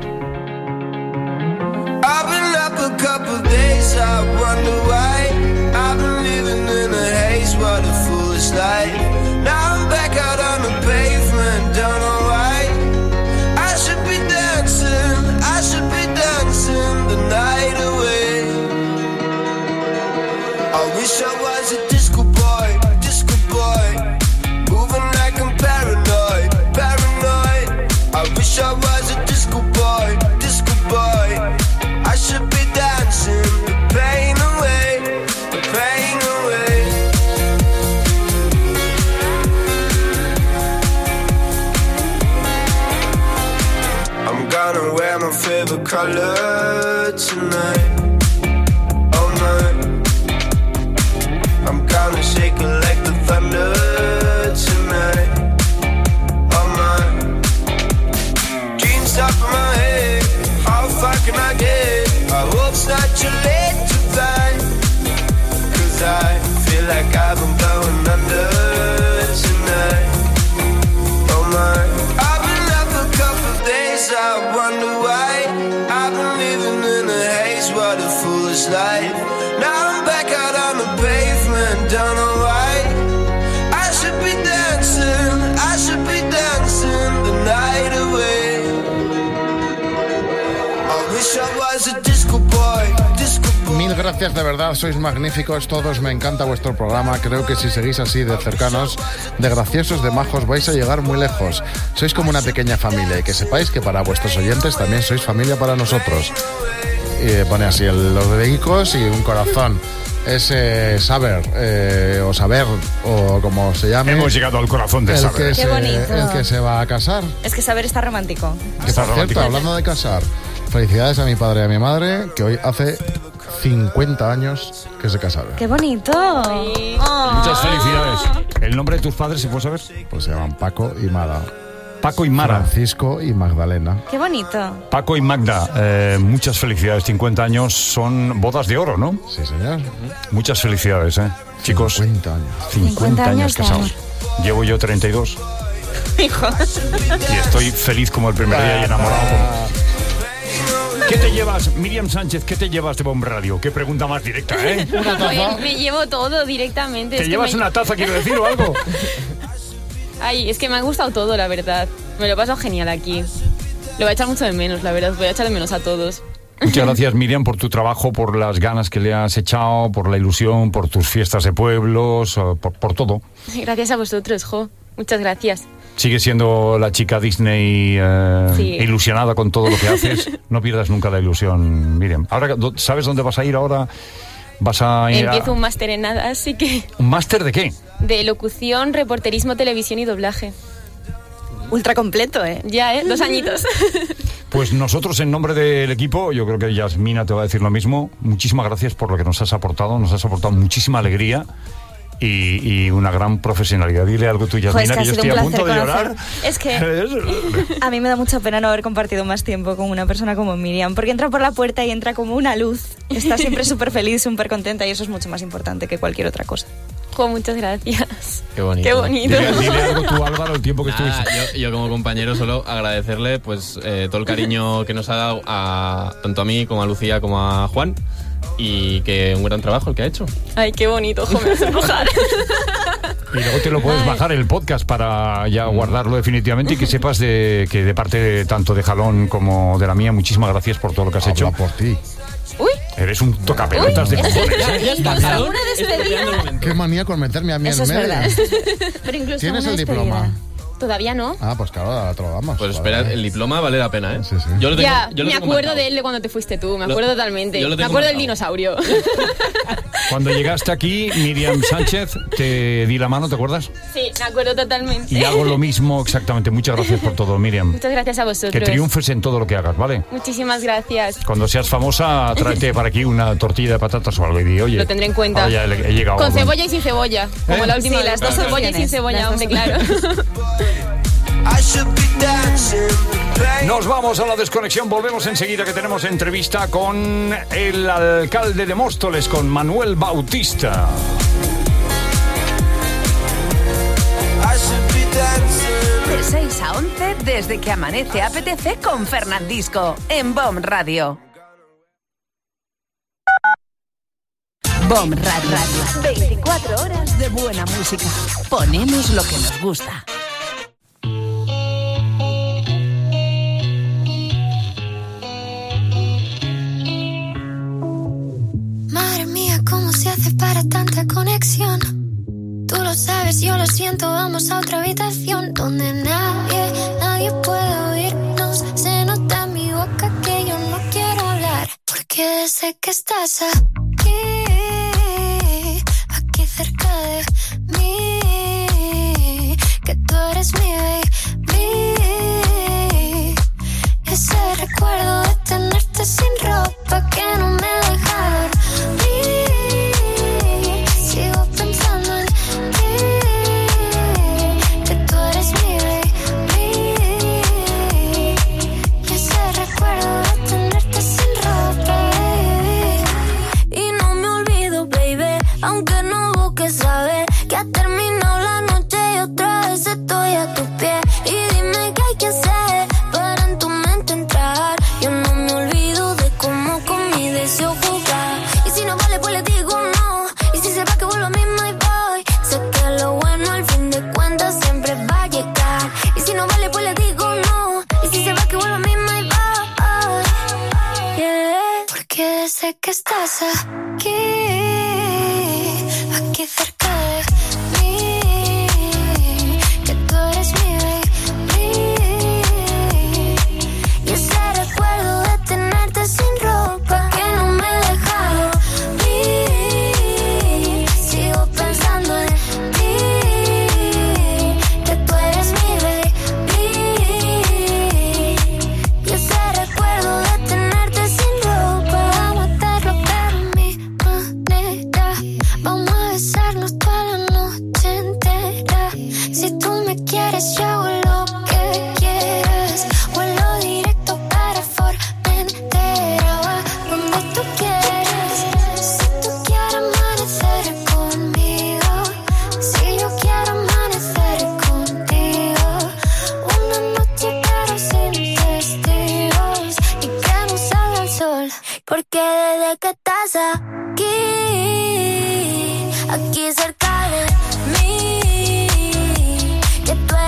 Speaker 15: I've been up a couple days, I wonder why. I've been living in a haze, what a foolish life. Now I'm back out on the pavement, don't know why. I should be dancing the night away. I wish I was a disco boy, moving like I'm paranoid. I wish I was a disco boy. I should be dancing the pain away. I'm gonna wear my favorite color tonight, all night. I'm gonna shake it like the thunder tonight. Top of my head, how far can I get? I hope it's not too late to find, 'cause I feel like I've been going under tonight. Oh my, I've been up a couple days, I wonder why. I've been living in a haze, what a foolish life. Now I'm back out on the pavement, don't know why. I should be dancing the night away.
Speaker 6: Mil gracias, de verdad, sois magníficos todos, me encanta vuestro programa. Creo que si seguís así de cercanos, de graciosos, de majos, vais a llegar muy lejos. Sois como una pequeña familia, y que sepáis que para vuestros oyentes también sois familia para nosotros. Y pone así los dedicos y un corazón. Es saber, o como se llame.
Speaker 4: Hemos llegado al corazón de Saber.
Speaker 9: Qué bonito.
Speaker 6: El que se va a casar.
Speaker 9: Es que Saber está romántico.
Speaker 6: Que por cierto, hablando de casar, felicidades a mi padre y a mi madre, que hoy hace 50 años que se casaron.
Speaker 9: ¡Qué bonito!
Speaker 4: Muchas felicidades. ¿El nombre de tus padres, si puedes saber?
Speaker 6: Pues se llaman Paco y Mara.
Speaker 4: Paco y Mara.
Speaker 6: Francisco y Magdalena.
Speaker 9: ¡Qué bonito!
Speaker 4: Paco y Magda, muchas felicidades. 50 años son bodas de oro, ¿no?
Speaker 6: Sí, señor.
Speaker 4: Muchas felicidades, chicos.
Speaker 6: 50 años.
Speaker 4: 50 años casados. Llevo yo 32.
Speaker 9: Hijo.
Speaker 4: Y estoy feliz como el primer día y enamorado. ¿Qué te llevas, Miriam Sánchez, qué te llevas de Bon Radio? Qué pregunta más directa, ¿eh?
Speaker 9: ¿Una taza? Me llevo todo directamente.
Speaker 4: ¿Te llevas una taza, quiero decir, o algo?
Speaker 16: Ay, es que me ha gustado todo, la verdad. Me lo he pasado genial aquí. Lo voy a echar mucho de menos, la verdad. Voy a echar de menos a todos.
Speaker 4: Muchas gracias, Miriam, por tu trabajo, por las ganas que le has echado, por la ilusión, por tus fiestas de pueblos, por todo.
Speaker 16: Gracias a vosotros, jo. Muchas gracias.
Speaker 4: Sigue siendo la chica Disney
Speaker 16: Sí.
Speaker 4: ilusionada con todo lo que haces. No pierdas nunca la ilusión, Miriam. Ahora, ¿sabes dónde vas a ir ahora? Vas a ir
Speaker 16: Empiezo un máster en nada, así que...
Speaker 4: ¿Un máster de qué?
Speaker 16: De locución, reporterismo, televisión y doblaje.
Speaker 17: Ultra completo, ¿eh?
Speaker 16: Ya, 2 añitos.
Speaker 4: Pues nosotros, en nombre del equipo, yo creo que Yasmina te va a decir lo mismo. Muchísimas gracias por lo que nos has aportado muchísima alegría y una gran profesionalidad. Dile algo tú, Yasmina, que yo estoy a punto de llorar.
Speaker 17: Es que a mí me da mucha pena no haber compartido más tiempo con una persona como Miriam, porque entra por la puerta y entra como una luz. Está siempre súper feliz, súper contenta, y eso es mucho más importante que cualquier otra cosa.
Speaker 16: Jo, muchas gracias.
Speaker 8: Qué bonito.
Speaker 16: Qué bonito.
Speaker 4: Dile algo tú, Álvaro, el tiempo que estuviste.
Speaker 8: Yo como compañero solo agradecerle pues todo el cariño que nos ha dado tanto a mí como a Lucía como a Juan, y que un gran trabajo el que ha hecho.
Speaker 16: Ay, qué bonito, jo, me vas a embrujar.
Speaker 4: Y luego te lo puedes bajar el podcast para ya guardarlo definitivamente, y que sepas que de parte tanto de Jalón como de la mía, muchísimas gracias por todo lo que has hecho.
Speaker 6: por ti.
Speaker 16: Uy.
Speaker 4: Eres un tocapelotas de cojones.
Speaker 16: Ya está, Jalón. Una despedida.
Speaker 6: Qué manía con meterme a mí
Speaker 16: Eso
Speaker 6: en
Speaker 16: es
Speaker 6: medio.
Speaker 16: verdad. Pero incluso
Speaker 6: ¿Tienes
Speaker 16: una
Speaker 6: el
Speaker 16: despedida.
Speaker 6: diploma?
Speaker 16: Todavía no.
Speaker 6: Ah, pues claro, ahora te lo damos.
Speaker 8: Pues espera, el diploma vale la pena, ¿eh?
Speaker 6: Sí, sí.
Speaker 8: Yo lo tengo,
Speaker 16: Ya,
Speaker 8: yo lo
Speaker 16: me
Speaker 8: tengo
Speaker 16: acuerdo
Speaker 8: marcado.
Speaker 16: de él de cuando te fuiste tú, me acuerdo totalmente.
Speaker 8: yo lo
Speaker 16: Me
Speaker 8: tengo
Speaker 16: acuerdo del
Speaker 8: marcado.
Speaker 16: dinosaurio.
Speaker 4: Cuando llegaste aquí, Miriam Sánchez, te di la mano, ¿te acuerdas?
Speaker 16: Sí, me acuerdo totalmente.
Speaker 4: Y hago lo mismo exactamente. Muchas gracias por todo, Miriam.
Speaker 16: Muchas gracias a vosotros.
Speaker 4: Que triunfes en todo lo que hagas, ¿vale?
Speaker 16: Muchísimas gracias.
Speaker 4: Cuando seas famosa, tráete para aquí una tortilla de patatas o algo y di, oye,
Speaker 16: Lo tendré en cuenta.
Speaker 4: ahora ya he llegado.
Speaker 16: Con cebolla y sin cebolla. Como la última
Speaker 17: Sí,
Speaker 16: vez.
Speaker 17: las dos
Speaker 16: Con cebolla y sin
Speaker 17: opciones.
Speaker 16: cebolla,
Speaker 17: Las
Speaker 16: hombre,
Speaker 17: dos
Speaker 16: claro.
Speaker 4: Nos vamos a la desconexión, volvemos enseguida, que tenemos entrevista con el alcalde de Móstoles, con Manuel Bautista.
Speaker 1: De 6 a 11, desde que amanece apetece con Fernandisco, en BOM Radio. BOM Radio. 24 horas de buena música. Ponemos lo que nos gusta.
Speaker 18: Madre mía, ¿cómo se hace para tanta conexión? Tú lo sabes, yo lo siento, vamos a otra habitación donde nadie puede oírnos. Se nota en mi boca que yo no quiero hablar, porque desde que estás aquí cerca de mí, que tú eres mi baby. Ese recuerdo de tenerte sin ropa que no me deja dormir. Sigo pensando en ti, que tú eres mi baby. Y ese recuerdo de tenerte sin ropa, baby. Y no me olvido, baby, aunque no busque saber que ha terminado la noche y otra vez estoy a tus pies. Y dime qué hay que hacer para en tu mente entrar. Yo no me olvido de cómo con mi deseo jugar. Y si no vale, pues le digo no. Y si se va, que vuelvo a mí, my boy. Sé que lo bueno al fin de cuentas siempre va a llegar. Y si no vale, pues le digo no. Y si se va, que vuelvo a mí, my boy. Yeah. Porque desde que estás aquí cerca de mí, que tú eres mi baby. Y ese recuerdo de tenerte sin ropa que no me deja dormir. Sigo pensando en ti, que tú eres mi baby. Y ese recuerdo de tenerte sin ropa, vamos a hacerlo pero a mi manera. Vamos a besarnos toda la noche entera. Si tú me quieres, yo hago lo que quieras. Vuelo directo para Formentera, va donde tú quieres. Si tú quieres amanecer conmigo, si yo quiero amanecer contigo. Una noche pero sin testigos y que no salga el sol. Porque desde que estás aquí cerca de mí, que tú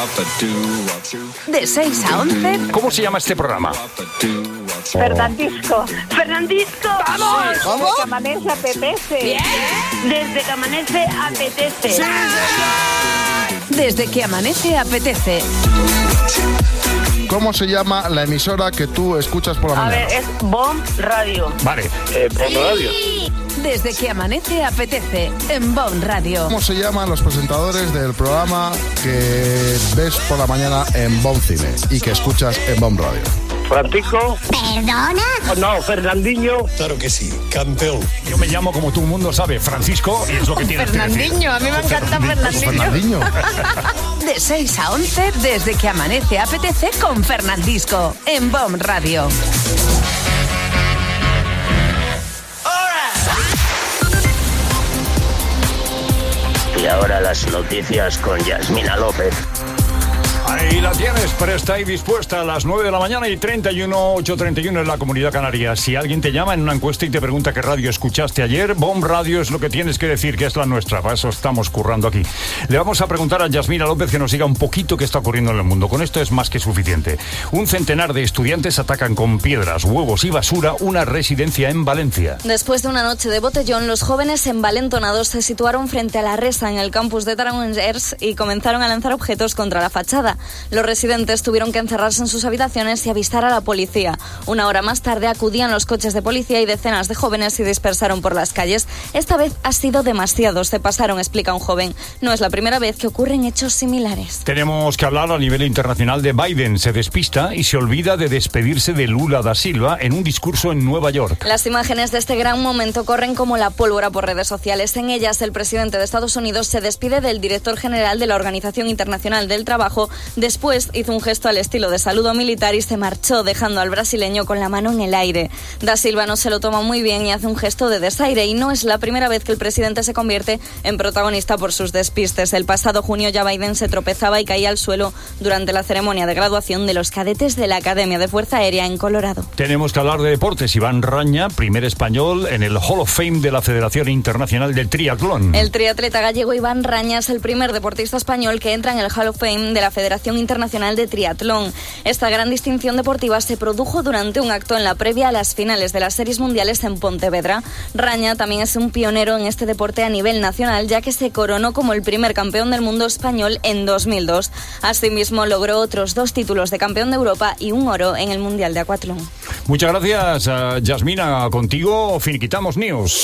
Speaker 1: De 6 a 11.
Speaker 4: ¿Cómo se llama este programa?
Speaker 14: Fernandisco.
Speaker 1: ¡Fernandisco! ¡Vamos!
Speaker 14: Desde que amanece apetece.
Speaker 1: Bien.
Speaker 14: Desde que amanece apetece.
Speaker 1: Sí. Desde que amanece apetece.
Speaker 6: ¿Cómo se llama la emisora que tú escuchas por la
Speaker 14: A
Speaker 6: mañana?
Speaker 14: ver, es BOM Radio.
Speaker 4: Vale.
Speaker 6: BOM Radio.
Speaker 1: Desde que amanece apetece en BOM Radio.
Speaker 6: ¿Cómo se llaman los presentadores del programa que ves por la mañana en BOM Cine y que escuchas en BOM Radio?
Speaker 3: Francisco.
Speaker 18: ¿Perdona?
Speaker 3: No, Fernandinho.
Speaker 4: Claro que sí, campeón. Yo me llamo, como todo el mundo sabe, Francisco, y es lo que tienes que decir.
Speaker 1: Fernandinho, a mí me encanta Fernandinho. De 6 a 11, desde que amanece apetece con Fernandisco en BOM Radio.
Speaker 19: Y ahora las noticias con Yasmina López.
Speaker 4: Ahí la tienes, presta y dispuesta a las 9 de la mañana y 31, 8:31 en la Comunidad Canaria. Si alguien te llama en una encuesta y te pregunta qué radio escuchaste ayer, BOM Radio es lo que tienes que decir, que es la nuestra. Para eso estamos currando aquí. Le vamos a preguntar a Yasmina López que nos diga un poquito qué está ocurriendo en el mundo. Con esto es más que suficiente. Un centenar de estudiantes atacan con piedras, huevos y basura una residencia en Valencia.
Speaker 9: Después de una noche de botellón, los jóvenes envalentonados se situaron frente a la Resa en el campus de Tarangers y comenzaron a lanzar objetos contra la fachada. Los residentes tuvieron que encerrarse en sus habitaciones y avistar a la policía. Una hora más tarde acudían los coches de policía y decenas de jóvenes se dispersaron por las calles. Esta vez ha sido demasiado, se pasaron, explica un joven. No es la primera vez que ocurren hechos similares.
Speaker 4: Tenemos que hablar a nivel internacional de Biden. Se despista y se olvida de despedirse de Lula da Silva en un discurso en Nueva York.
Speaker 9: Las imágenes de este gran momento corren como la pólvora por redes sociales. En ellas, el presidente de Estados Unidos se despide del director general de la Organización Internacional del Trabajo. Después hizo un gesto al estilo de saludo militar y se marchó, dejando al brasileño con la mano en el aire. Da Silva no se lo toma muy bien y hace un gesto de desaire, y no es la primera vez que el presidente se convierte en protagonista por sus despistes. El pasado junio ya Biden se tropezaba y caía al suelo durante la ceremonia de graduación de los cadetes de la Academia de Fuerza Aérea en Colorado.
Speaker 4: Tenemos que hablar de deportes. Iván Raña, primer español en el Hall of Fame de la Federación Internacional del Triatlón.
Speaker 9: El triatleta gallego Iván Raña es el primer deportista español que entra en el Hall of Fame de la Federación Internacional de Triatlón. Esta gran distinción deportiva se produjo durante un acto en la previa a las finales de las series mundiales en Pontevedra. Raña también es un pionero en este deporte a nivel nacional, ya que se coronó como el primer campeón del mundo español en 2002. Asimismo, logró otros 2 títulos de campeón de Europa y un oro en el Mundial de Acuatlón.
Speaker 4: Muchas gracias, Yasmina. Contigo finiquitamos news.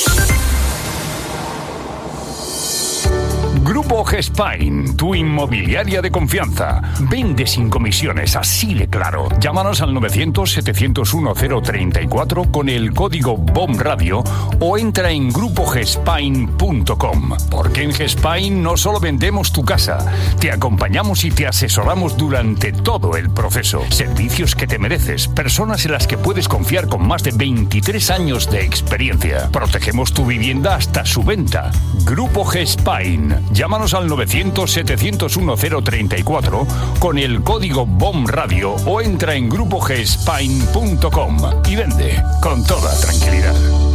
Speaker 4: Grupo Gespain, tu inmobiliaria de confianza. Vende sin comisiones, así de claro. Llámanos al 900-701-034 con el código BOMRadio o entra en grupogespain.com. Porque en Gespain no solo vendemos tu casa, te acompañamos y te asesoramos durante todo el proceso. Servicios que te mereces, personas en las que puedes confiar con más de 23 años de experiencia. Protegemos tu vivienda hasta su venta. Grupo Gespain. Llámanos al 900-701-034 con el código BOMRadio o entra en grupogespain.com y vende con toda tranquilidad.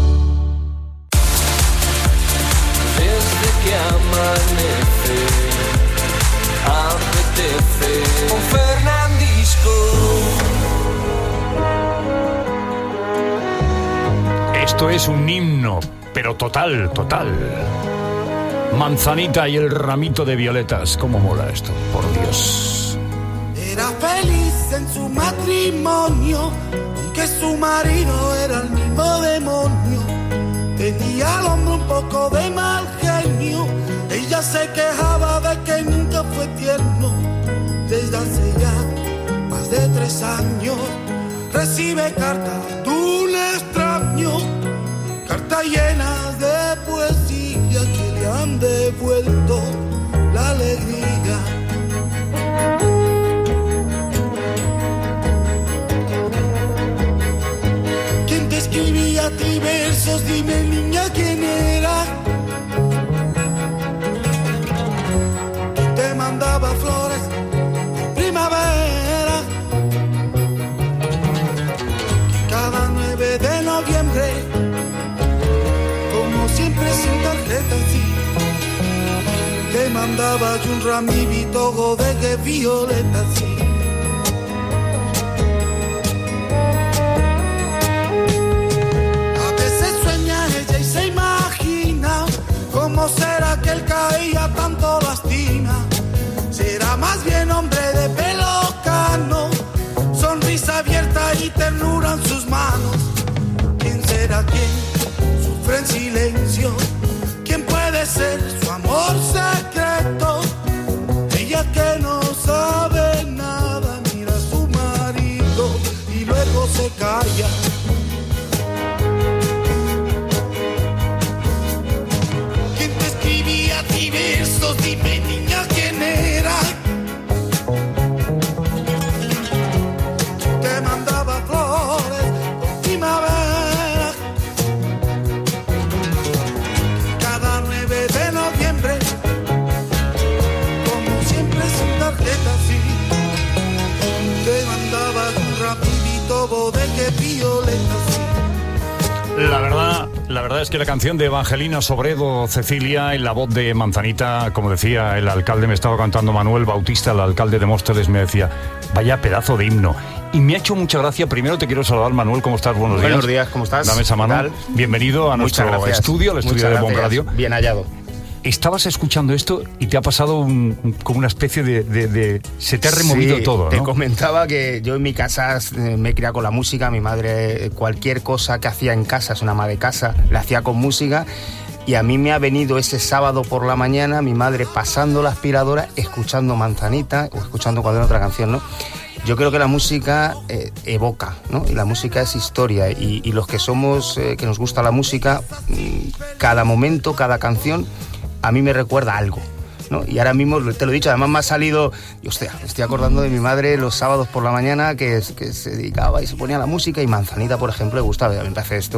Speaker 15: Desde que amanece, apetece con Fernandisco.
Speaker 4: Esto es un himno, pero total. Manzanita y el ramito de violetas. ¿Cómo mola esto? Por Dios.
Speaker 2: Era feliz en su matrimonio, aunque su marido era el mismo demonio. Tenía al hombre un poco de mal genio. Ella se quejaba de que nunca fue tierno. Desde hace ya más de 3 años recibe cartas de un extraño, cartas llenas de poesía que le han devuelto la alegría. ¿Quién te escribía a ti versos? Dime, niña, ¿quién era? ¿Quién te mandaba flores en primavera? Cada 9 de noviembre, como siempre sin tarjeta, sí, te mandaba yo un ramito de violeta, sí. A veces sueña ella y se imagina cómo será que él caía tanto lastima. Será más bien hombre de pelo cano, sonrisa abierta y ternura en sus manos. ¿Quién será quien sufre en silencio? ¿Quién puede ser su amor secreto? Ella que no sabe nada mira a su marido y luego se calla. ¿Quién te escribía a ti versos? Dime, niña, ¿quién era? Te mandaba flores con primavera. Cada 9 de noviembre, como siempre sin tarjeta, sí. Te mandaba un rapidito de violeta, sí.
Speaker 4: La verdad es que la canción de Evangelina Sobredo, Cecilia, en la voz de Manzanita, como decía el alcalde, me estaba cantando Manuel Bautista, el alcalde de Móstoles, me decía, vaya pedazo de himno. Y me ha hecho mucha gracia. Primero te quiero saludar, Manuel, ¿cómo estás? Buenos días.
Speaker 20: Buenos días, ¿cómo estás?
Speaker 4: Dame esa mano. Bienvenido a nuestro estudio, al estudio de Bon Radio.
Speaker 20: Bien hallado.
Speaker 4: Estabas escuchando esto y te ha pasado como una especie de se te ha removido todo, ¿no?
Speaker 20: Te comentaba que yo en mi casa me he criado con la música. Mi madre, cualquier cosa que hacía en casa, es una ama de casa, la hacía con música. Y a mí me ha venido ese sábado por la mañana mi madre pasando la aspiradora, escuchando Manzanita o escuchando cualquier otra canción, ¿no? Yo creo que la música evoca, ¿no? Y la música es historia. Y los que somos, que nos gusta la música, cada momento, cada canción, a mí me recuerda algo, ¿no? Y ahora mismo, te lo he dicho, además me ha salido... Y hostia, me estoy acordando de mi madre los sábados por la mañana que se dedicaba y se ponía a la música. Y Manzanita, por ejemplo, le gustaba. A mí me parece esto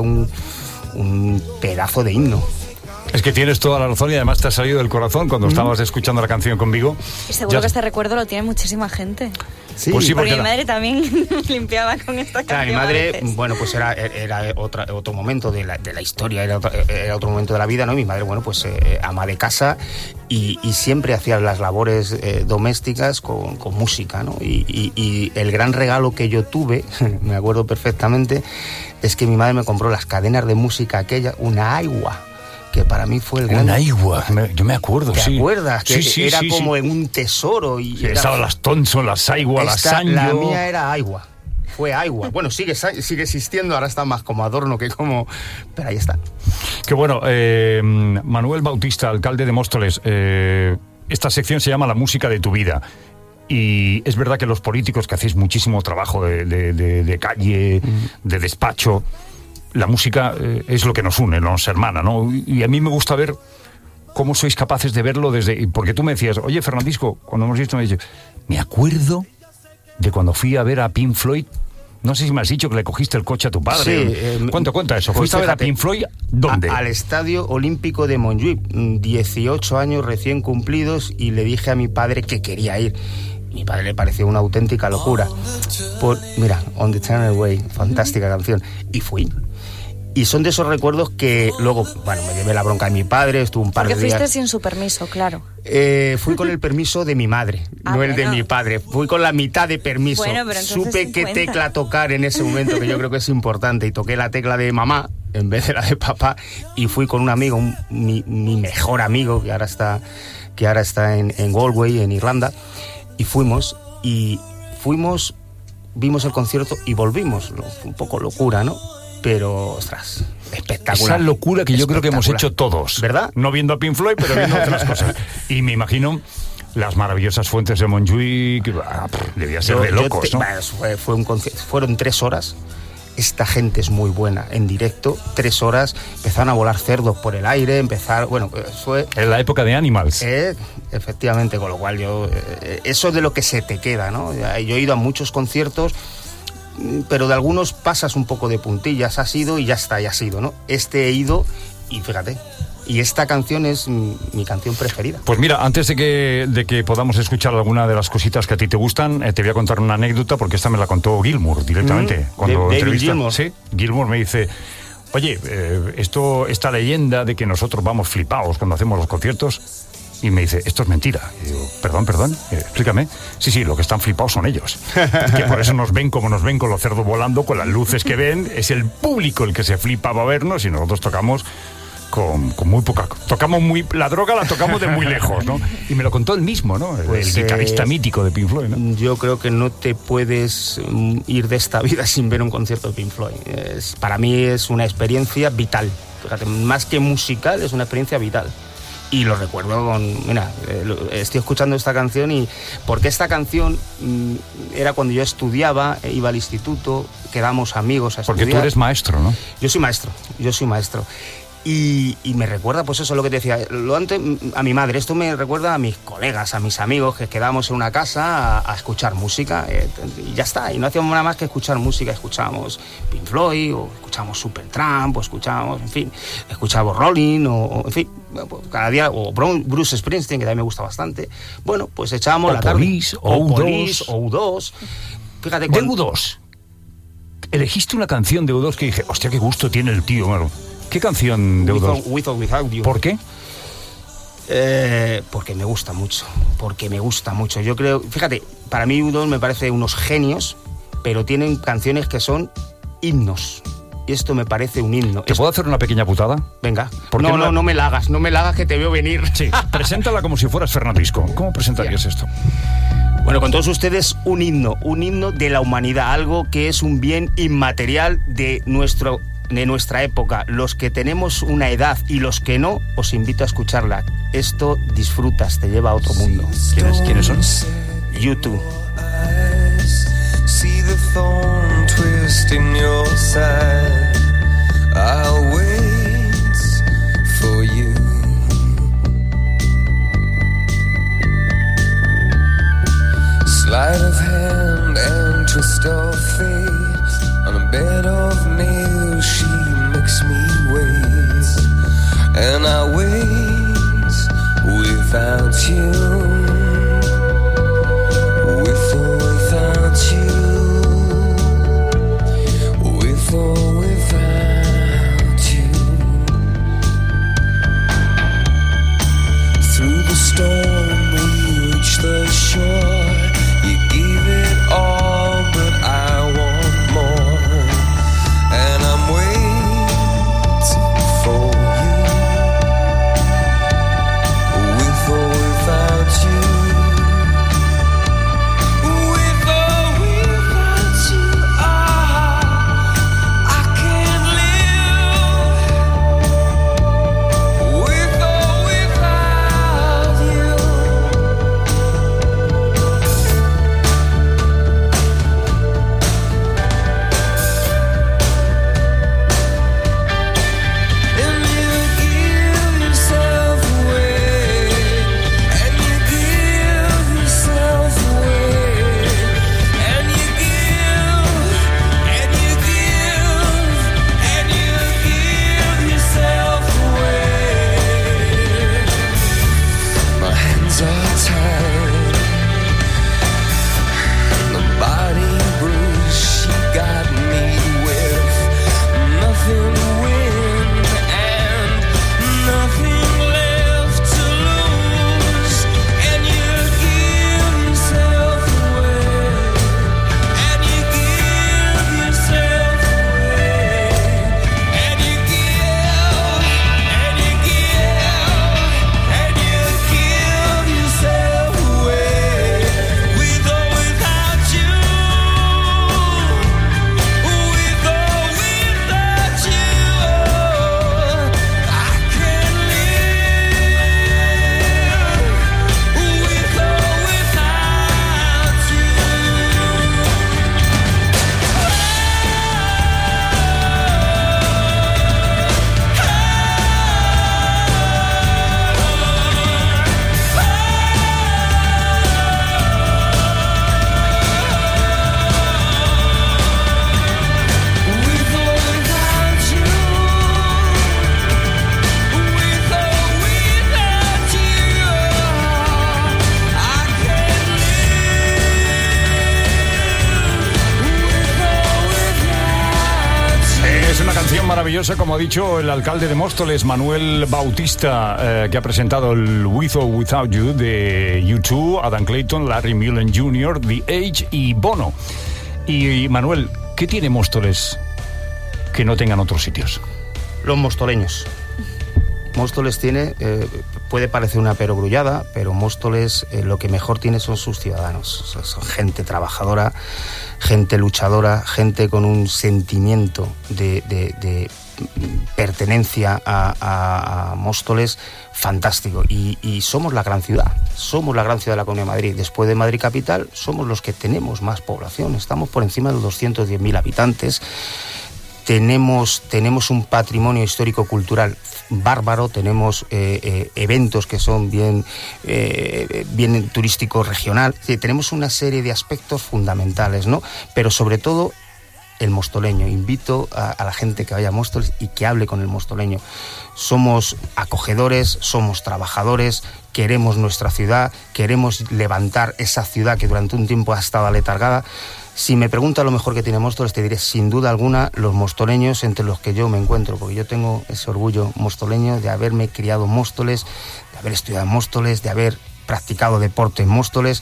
Speaker 20: un pedazo de himno.
Speaker 4: Es que tienes toda la razón y además te ha salido del corazón cuando estabas escuchando la canción conmigo.
Speaker 17: Y seguro que este recuerdo lo tiene muchísima gente.
Speaker 20: Sí,
Speaker 4: pues sí,
Speaker 17: porque mi madre también limpiaba con esta canción.
Speaker 20: Claro, mi madre, bueno, pues era otro momento de la historia, era otro momento de la vida, ¿no? Y mi madre, bueno, pues ama de casa y siempre hacía las labores domésticas con música, ¿no? Y el gran regalo que yo tuve, me acuerdo perfectamente, es que mi madre me compró las cadenas de música aquella, una Aiwa, que para mí fue el gran...
Speaker 4: Una Aiwa, yo me acuerdo,
Speaker 20: ¿Te
Speaker 4: sí.
Speaker 20: acuerdas? Que
Speaker 4: sí,
Speaker 20: era
Speaker 4: sí,
Speaker 20: como
Speaker 4: sí.
Speaker 20: en un tesoro. Y
Speaker 4: sí, estaban las Thompson, las Aiwa, las Sanyo...
Speaker 20: La mía era Aiwa. Fue Aiwa. Bueno, sigue existiendo, ahora está más como adorno que como... Pero ahí está.
Speaker 4: Que bueno, Manuel Bautista, alcalde de Móstoles, esta sección se llama La música de tu vida. Y es verdad que los políticos que hacéis muchísimo trabajo de calle, de despacho... La música es lo que nos une, nos hermana, ¿no? Y a mí me gusta ver cómo sois capaces de verlo desde... Porque tú me decías, oye, Fernandisco, cuando hemos visto, me acuerdo de cuando fui a ver a Pink Floyd. No sé si me has dicho que le cogiste el coche a tu padre.
Speaker 20: Sí.
Speaker 4: Cuenta eso. ¿Fuiste a ver a Pink Floyd? ¿Dónde?
Speaker 20: Al Estadio Olímpico de Montjuïc. 18 años recién cumplidos y le dije a mi padre que quería ir. Mi padre le pareció una auténtica locura. Mira, On the Eternal Way, fantástica canción. Y fui. Y son de esos recuerdos que luego, bueno, me llevé la bronca de mi padre, estuve un par de días...
Speaker 17: Porque fuiste sin su permiso, claro.
Speaker 20: Fui con el permiso de mi madre, no el de mi padre. Fui con la mitad de permiso.
Speaker 17: Bueno, pero
Speaker 20: supe qué tecla tocar en ese momento, que yo creo que es importante, y toqué la tecla de mamá en vez de la de papá, y fui con un amigo, mi mejor amigo, que ahora está en Galway, en Irlanda, y fuimos, vimos el concierto y volvimos. Fue un poco locura, ¿no? Pero, ostras, espectacular.
Speaker 4: Esa locura que yo creo que hemos hecho todos.
Speaker 20: ¿Verdad?
Speaker 4: No viendo a Pink Floyd, pero viendo otras cosas. Y me imagino las maravillosas fuentes de Montjuïc, debía ser de locos, ¿no?
Speaker 20: Fue un concierto, fueron 3 horas. Esta gente es muy buena, en directo, 3 horas, empezaron a volar cerdos por el aire, fue...
Speaker 4: En la época de Animals.
Speaker 20: Efectivamente, con lo cual eso es de lo que se te queda, ¿no? Yo he ido a muchos conciertos, pero de algunos pasas un poco de puntillas, has ido y ya está, ya has ido, ¿no? He ido y fíjate, y esta canción es mi canción preferida.
Speaker 4: Pues mira, antes de que podamos escuchar alguna de las cositas que a ti te gustan, te voy a contar una anécdota, porque esta me la contó Gilmour directamente. Cuando
Speaker 20: Gilmour.
Speaker 4: Sí, Gilmour me dice, oye, esta leyenda de que nosotros vamos flipados cuando hacemos los conciertos, Y me dice, esto es mentira. Y digo, perdón, explícame. Sí, lo que están flipados son ellos. Que por eso nos ven como nos ven con los cerdos volando, con las luces que ven. Es el público el que se flipa a vernos y nosotros tocamos con muy poca... La droga la tocamos de muy lejos, ¿no? Y me lo contó él mismo, ¿no?
Speaker 20: Pues,
Speaker 4: el guitarrista mítico de Pink Floyd, ¿no?
Speaker 20: Yo creo que no te puedes ir de esta vida sin ver un concierto de Pink Floyd. Para mí es una experiencia vital. Fíjate, más que musical, es una experiencia vital. Y lo recuerdo estoy escuchando esta canción porque esta canción era cuando yo estudiaba, iba al instituto, quedamos amigos a estudiar.
Speaker 4: Porque tú eres maestro, ¿no?
Speaker 20: Yo soy maestro. Y me recuerda, pues eso, lo que te decía, a mi madre. Esto me recuerda a mis colegas, a mis amigos, que quedábamos en una casa a escuchar música, y ya está, y no hacíamos nada más que escuchar música. Escuchábamos Pink Floyd, o escuchábamos Supertramp, o escuchábamos Rolling, o en fin, cada día, o Bruce Springsteen, que también me gusta bastante. Bueno, pues echábamos la tarde.
Speaker 4: O
Speaker 20: U2. Fíjate,
Speaker 4: de U2. Elegiste una canción de U2 que dije, hostia, qué gusto tiene el tío, Maro. ¿Qué canción de U2?
Speaker 20: With or Without You.
Speaker 4: ¿Por qué?
Speaker 20: Porque me gusta mucho. Yo creo, fíjate, para mí U2 me parece unos genios, pero tienen canciones que son himnos. Y esto me parece un himno.
Speaker 4: ¿Te puedo hacer una pequeña putada?
Speaker 20: Venga. No me la hagas que te veo venir.
Speaker 4: Sí, preséntala como si fueras Fernandisco. ¿Cómo presentarías esto?
Speaker 20: Bueno, con todos ustedes, un himno de la humanidad, algo que es un bien inmaterial de nuestra época. Los que tenemos una edad y los que no, os invito a escucharla. Esto disfrutas, te lleva a otro mundo.
Speaker 4: ¿Quiénes son?
Speaker 20: U2.
Speaker 15: See the thorn twist in your side. I'll wait for you. Sleight of hand and twist of fate. On a bed of nails she makes me wait. And I wait without you. With or without you. With or without you. Through the storm we reach the shore. You gave it all, but I want more. And I'm waiting for you. With or without you.
Speaker 4: canción maravillosa, como ha dicho el alcalde de Móstoles, Manuel Bautista, que ha presentado el With or Without You de U2, Adam Clayton, Larry Mullen Jr., The Age y Bono. Y Manuel, ¿qué tiene Móstoles que no tengan otros sitios?
Speaker 20: Los mostoleños. Móstoles tiene, puede parecer una perogrullada, pero Móstoles lo que mejor tiene son sus ciudadanos. Son gente trabajadora, gente luchadora, gente con un sentimiento de pertenencia a Móstoles fantástico. Y somos la gran ciudad de la Comunidad de Madrid. Después de Madrid Capital, somos los que tenemos más población. Estamos por encima de los 210.000 habitantes. Tenemos un patrimonio histórico-cultural bárbaro, tenemos eventos que son bien turístico regional, tenemos una serie de aspectos fundamentales, ¿no? Pero sobre todo el mostoleño. Invito a la gente que vaya a Móstoles y que hable con el mostoleño. Somos acogedores, somos trabajadores, queremos nuestra ciudad, queremos levantar esa ciudad que durante un tiempo ha estado aletargada. Si me pregunta lo mejor que tiene Móstoles, te diré sin duda alguna los mostoleños entre los que yo me encuentro, porque yo tengo ese orgullo mostoleño de haberme criado en Móstoles, de haber estudiado en Móstoles, de haber practicado deporte en Móstoles,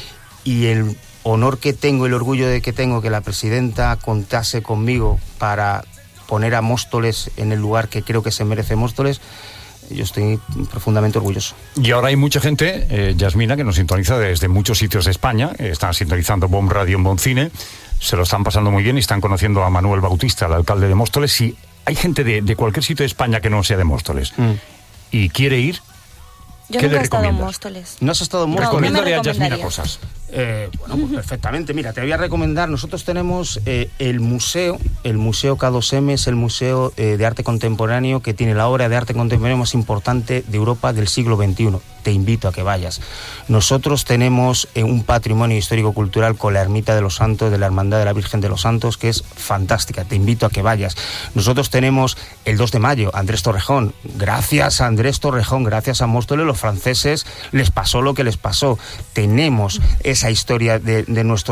Speaker 20: y el honor que tengo, el orgullo de que tengo que la presidenta contase conmigo para poner a Móstoles en el lugar que creo que se merece Móstoles. Yo estoy profundamente orgulloso.
Speaker 4: Y ahora hay mucha gente, Yasmina, que nos sintoniza desde muchos sitios de España. Están sintonizando BOM Radio en Boncine. Se lo están pasando muy bien y están conociendo a Manuel Bautista, el alcalde de Móstoles. Si hay gente de cualquier sitio de España que no sea de Móstoles y quiere ir,
Speaker 17: yo
Speaker 4: ¿qué
Speaker 17: nunca
Speaker 4: le
Speaker 17: he estado en
Speaker 4: recomiendas?
Speaker 17: Móstoles.
Speaker 20: ¿No has estado en Móstoles?
Speaker 4: Recomiéndale a Yasmina cosas.
Speaker 20: Bueno, pues perfectamente. Mira, te voy a recomendar, nosotros tenemos el museo K2M, es el museo de arte contemporáneo que tiene la obra de arte contemporáneo más importante de Europa del siglo XXI. Te invito a que vayas. Nosotros tenemos un patrimonio histórico-cultural con la Ermita de los Santos, de la Hermandad de la Virgen de los Santos, que es fantástica. Te invito a que vayas. Nosotros tenemos el 2 de mayo, Andrés Torrejón. Gracias a Andrés Torrejón, gracias a Móstoles, los franceses les pasó lo que les pasó. Tenemos esa historia de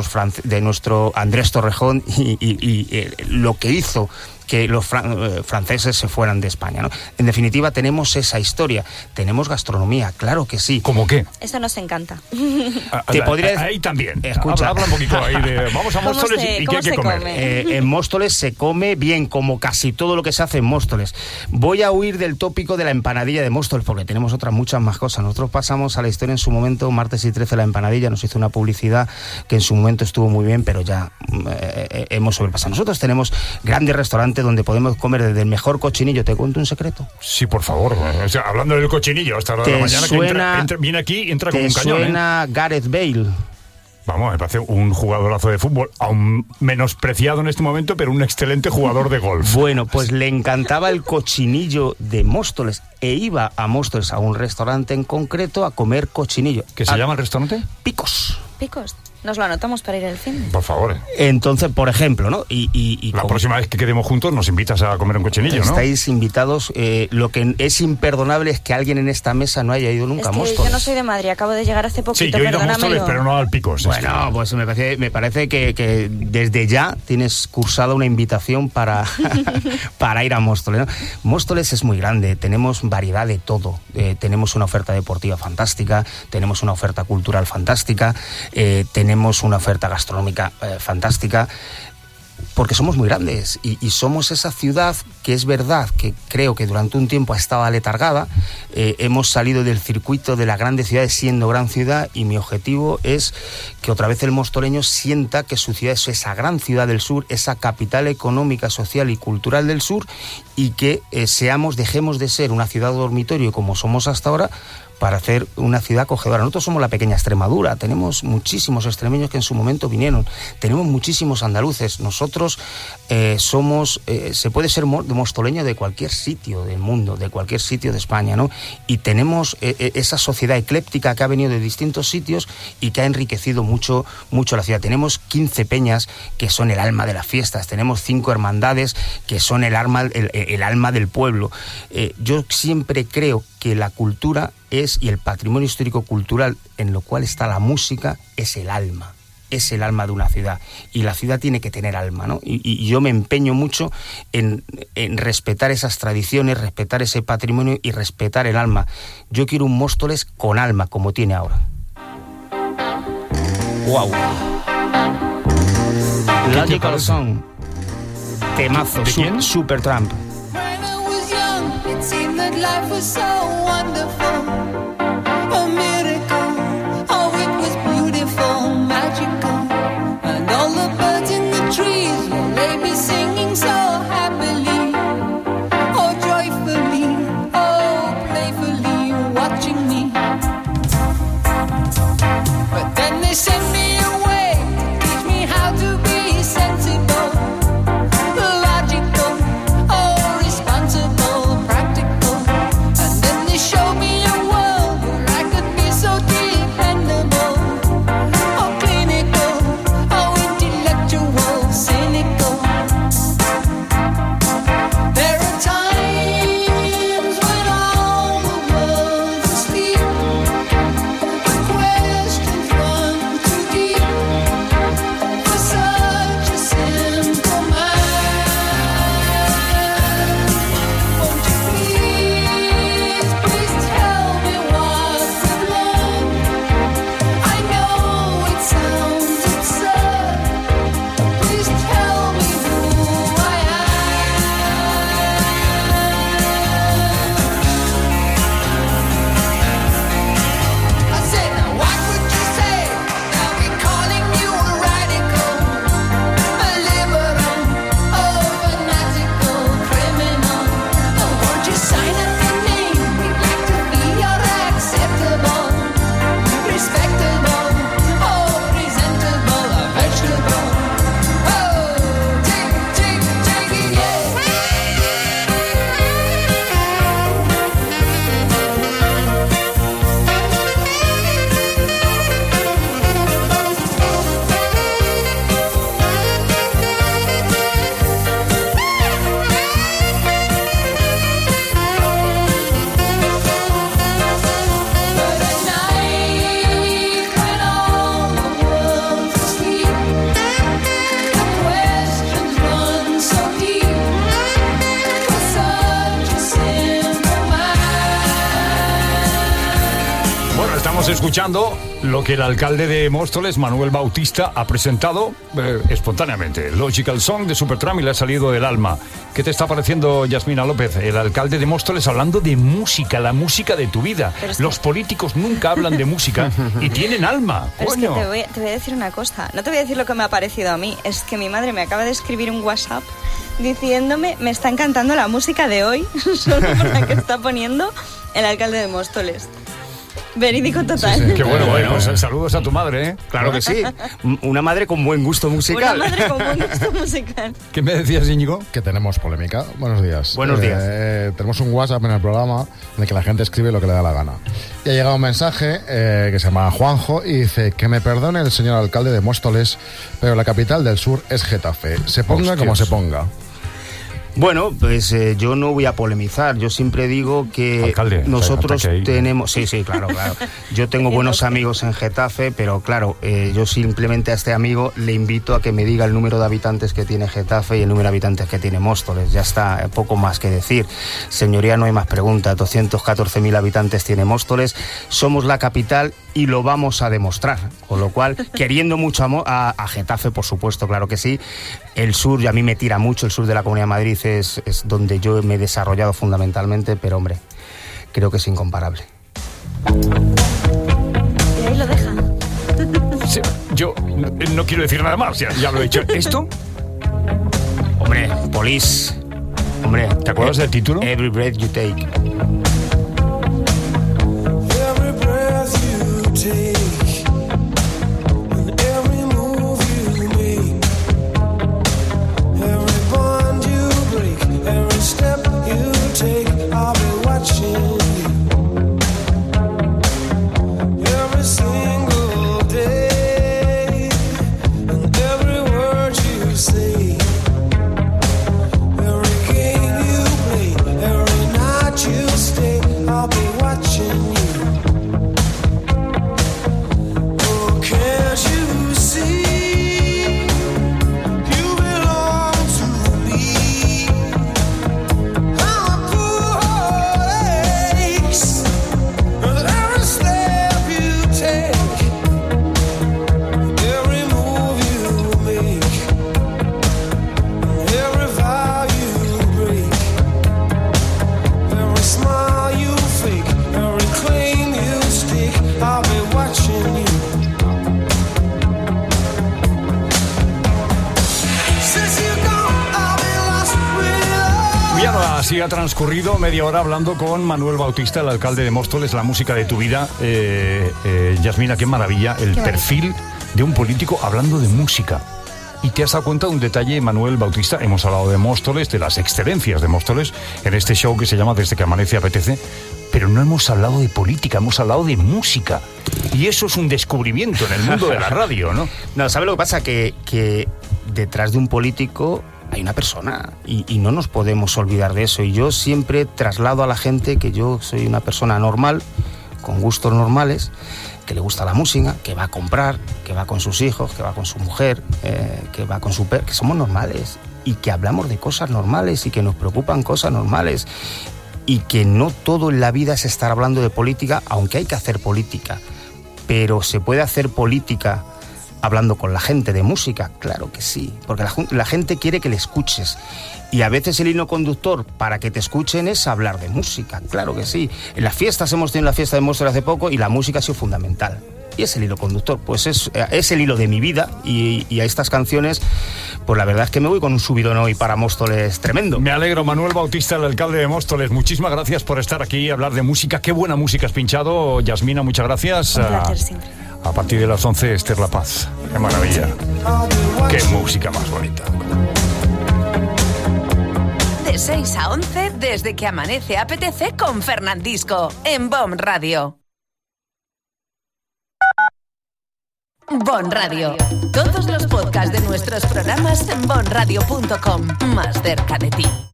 Speaker 20: nuestro Andrés Torrejón y lo que hizo que los franceses se fueran de España, ¿no? En definitiva, tenemos esa historia. Tenemos gastronomía, claro que sí.
Speaker 4: ¿Cómo qué?
Speaker 17: Eso nos encanta.
Speaker 20: Te podría...
Speaker 4: Ahí también.
Speaker 20: Escucha.
Speaker 4: Habla un poquito ahí de... Vamos a Móstoles y ¿qué hay que comer?
Speaker 20: En Móstoles se come bien, como casi todo lo que se hace en Móstoles. Voy a huir del tópico de la empanadilla de Móstoles, porque tenemos otras muchas más cosas. Nosotros pasamos a la historia en su momento, martes y 13 la empanadilla, nos hizo una publicidad que en su momento estuvo muy bien, pero ya hemos sobrepasado. Nosotros tenemos grandes restaurantes donde podemos comer desde el mejor cochinillo. ¿Te cuento un secreto?
Speaker 4: Sí, por favor. O sea, hablando del cochinillo, hasta la hora de la mañana, que viene aquí y entra como un cañón.
Speaker 20: ¿Te suena Gareth Bale?
Speaker 4: Vamos, me parece un jugadorazo de fútbol, aún menospreciado en este momento, pero un excelente jugador de golf.
Speaker 20: Bueno, pues le encantaba el cochinillo de Móstoles e iba a Móstoles, a un restaurante en concreto, a comer cochinillo.
Speaker 4: ¿Qué se llama el restaurante?
Speaker 20: Picos.
Speaker 17: Picos. Nos lo anotamos para ir al fin.
Speaker 4: Por favor.
Speaker 20: Entonces, por ejemplo, ¿no? Y
Speaker 4: la próxima vez que quedemos juntos nos invitas a comer un cochinillo, ¿no?
Speaker 20: Estáis invitados. Lo que es imperdonable es que alguien en esta mesa no haya ido nunca a Móstoles.
Speaker 17: Yo no soy de Madrid, acabo de llegar hace poquito.
Speaker 4: Sí, yo he ido a Móstoles, pero no al Picos.
Speaker 20: Bueno, pues me parece que desde ya tienes cursada una invitación para ir a Móstoles, ¿no? Móstoles es muy grande, tenemos variedad de todo. Tenemos una oferta deportiva fantástica, tenemos una oferta cultural fantástica, tenemos una oferta gastronómica fantástica, porque somos muy grandes y somos esa ciudad que es verdad que creo que durante un tiempo ha estado aletargada. Hemos salido del circuito de las grandes ciudades siendo gran ciudad, y mi objetivo es que otra vez el mostoleño sienta que su ciudad es esa gran ciudad del sur, esa capital económica, social y cultural del sur, y que dejemos de ser una ciudad dormitorio como somos hasta ahora, para hacer una ciudad acogedora. Nosotros somos la pequeña Extremadura, tenemos muchísimos extremeños que en su momento vinieron, tenemos muchísimos andaluces. Nosotros se puede ser mostoleño de cualquier sitio del mundo, de cualquier sitio de España, ¿no? Y tenemos esa sociedad ecléptica que ha venido de distintos sitios y que ha enriquecido mucho la ciudad. Tenemos 15 peñas que son el alma de las fiestas, tenemos 5 hermandades que son el alma del pueblo. Yo siempre creo que la cultura y el patrimonio histórico-cultural en lo cual está la música es el alma es el alma de una ciudad. Y la ciudad tiene que tener alma, ¿no? Y yo me empeño mucho en respetar esas tradiciones, respetar ese patrimonio y respetar el alma. Yo quiero un Móstoles con alma, como tiene ahora. ¡Wow! Logical Song. Temazo.
Speaker 4: ¿De quién?
Speaker 20: Supertramp.
Speaker 18: It seemed that life was so wonderful, a miracle. Oh, it was beautiful, magical, and all the birds in the trees, well, they be singing so happily, oh, joyfully, oh, playfully, watching me. But then they sent me away to teach me how to be sensible, logical, oh, responsible. Show me a world where I could be so dependable, oh clinical, oh intellectual, cynical. There are times when all the world's asleep, the questions run too deep for such a simple mind. Won't you please, please tell me what I've learned? I know it sounds absurd. Please tell me who I am. I said, now what would you say? Now we're calling you a radical, a liberal, oh fanatical criminal. Oh, won't you sign up your name? We'd like to be your acceptable, respectable, oh presentable, a vegetable. Oh, take it, yeah. But at night, when all the world's asleep, the questions run so deep for such a simple mind.
Speaker 4: Bueno, estamos escuchando lo que el alcalde de Móstoles, Manuel Bautista, ha presentado espontáneamente. Logical Song de Supertramp y le ha salido del alma. ¿Qué te está pareciendo, Yasmina López? El alcalde de Móstoles hablando de música, la música de tu vida.
Speaker 17: Pero es
Speaker 4: Los políticos nunca hablan de música y tienen alma.
Speaker 17: Pero es que
Speaker 4: Coño.
Speaker 17: te voy a decir una cosa. No te voy a decir lo que me ha parecido a mí. Es que mi madre me acaba de escribir un WhatsApp diciéndome, me está encantando la música de hoy, solo por la que está poniendo el alcalde de Móstoles. Verídico total.
Speaker 4: Qué bueno, pues saludos a tu madre, ¿eh?
Speaker 20: Claro que sí. Una madre con buen gusto musical.
Speaker 17: Una madre con buen gusto musical.
Speaker 4: ¿Qué me decías, Íñigo?
Speaker 6: Que tenemos polémica. Buenos días.
Speaker 20: Buenos días.
Speaker 6: Tenemos un WhatsApp en el programa en el que la gente escribe lo que le da la gana. Y ha llegado un mensaje que se llama Juanjo y dice que me perdone el señor alcalde de Móstoles, pero la capital del sur es Getafe. Se ponga como se ponga.
Speaker 20: Bueno, pues yo no voy a polemizar. Yo siempre digo que
Speaker 4: Alcalde,
Speaker 20: nosotros
Speaker 4: ataque ahí.
Speaker 20: tenemos... Sí, claro. Yo tengo buenos amigos en Getafe, pero claro, yo simplemente a este amigo le invito a que me diga el número de habitantes que tiene Getafe y el número de habitantes que tiene Móstoles. Ya está, poco más que decir. Señoría, no hay más preguntas. 214.000 habitantes tiene Móstoles. Somos la capital y lo vamos a demostrar. Con lo cual, queriendo mucho a Getafe, por supuesto, claro que sí. El sur, y a mí me tira mucho, el sur de la Comunidad de Madrid es donde yo me he desarrollado fundamentalmente, pero hombre, creo que es incomparable.
Speaker 17: Y ahí lo deja.
Speaker 4: Sí, yo no quiero decir nada más, ya lo he dicho. ¿Esto?
Speaker 20: Hombre, Police. Hombre,
Speaker 4: ¿te acuerdas del título?
Speaker 20: Every Breath You Take.
Speaker 15: Every breath you take, and every move you make, every bond you break, every step you take, I'll be watching you. Every single day, and every word you say, every game you play, every night you stay.
Speaker 4: así ha transcurrido media hora hablando con Manuel Bautista, el alcalde de Móstoles, la música de tu vida. Yasmina, qué maravilla el perfil de un político hablando de música. Y te has dado cuenta de un detalle, Manuel Bautista. Hemos hablado de Móstoles, de las excelencias de Móstoles, en este show que se llama Desde que amanece apetece, pero no hemos hablado de política, hemos hablado de música. Y eso es un descubrimiento en el mundo de la radio, ¿no?
Speaker 20: No, ¿sabes lo que pasa? Que detrás de un político hay una persona y no nos podemos olvidar de eso. Y yo siempre traslado a la gente que yo soy una persona normal, con gustos normales, que le gusta la música, que va a comprar, que va con sus hijos, que va con su mujer, que va con su perro, que somos normales y que hablamos de cosas normales y que nos preocupan cosas normales y que no todo en la vida es estar hablando de política, aunque hay que hacer política, pero se puede hacer política hablando con la gente de música, claro que sí, porque la gente quiere que le escuches. Y a veces el hilo conductor para que te escuchen es hablar de música, claro que sí. En las fiestas hemos tenido la fiesta de Móstoles hace poco y la música ha sido fundamental. Y es el hilo conductor, pues es el hilo de mi vida y a estas canciones, pues la verdad es que me voy con un subidón hoy para Móstoles tremendo.
Speaker 4: Me alegro, Manuel Bautista, el alcalde de Móstoles. Muchísimas gracias por estar aquí y hablar de música. Qué buena música has pinchado, Yasmina, muchas gracias.
Speaker 17: Un placer siempre.
Speaker 4: A partir de las 11, Esther La Paz. Qué maravilla. Qué música más bonita.
Speaker 1: De 6 a 11, desde que amanece apetece con Fernandisco, en BOM Radio. BOM Radio. Todos los podcasts de nuestros programas en bomradio.com. Más cerca de ti.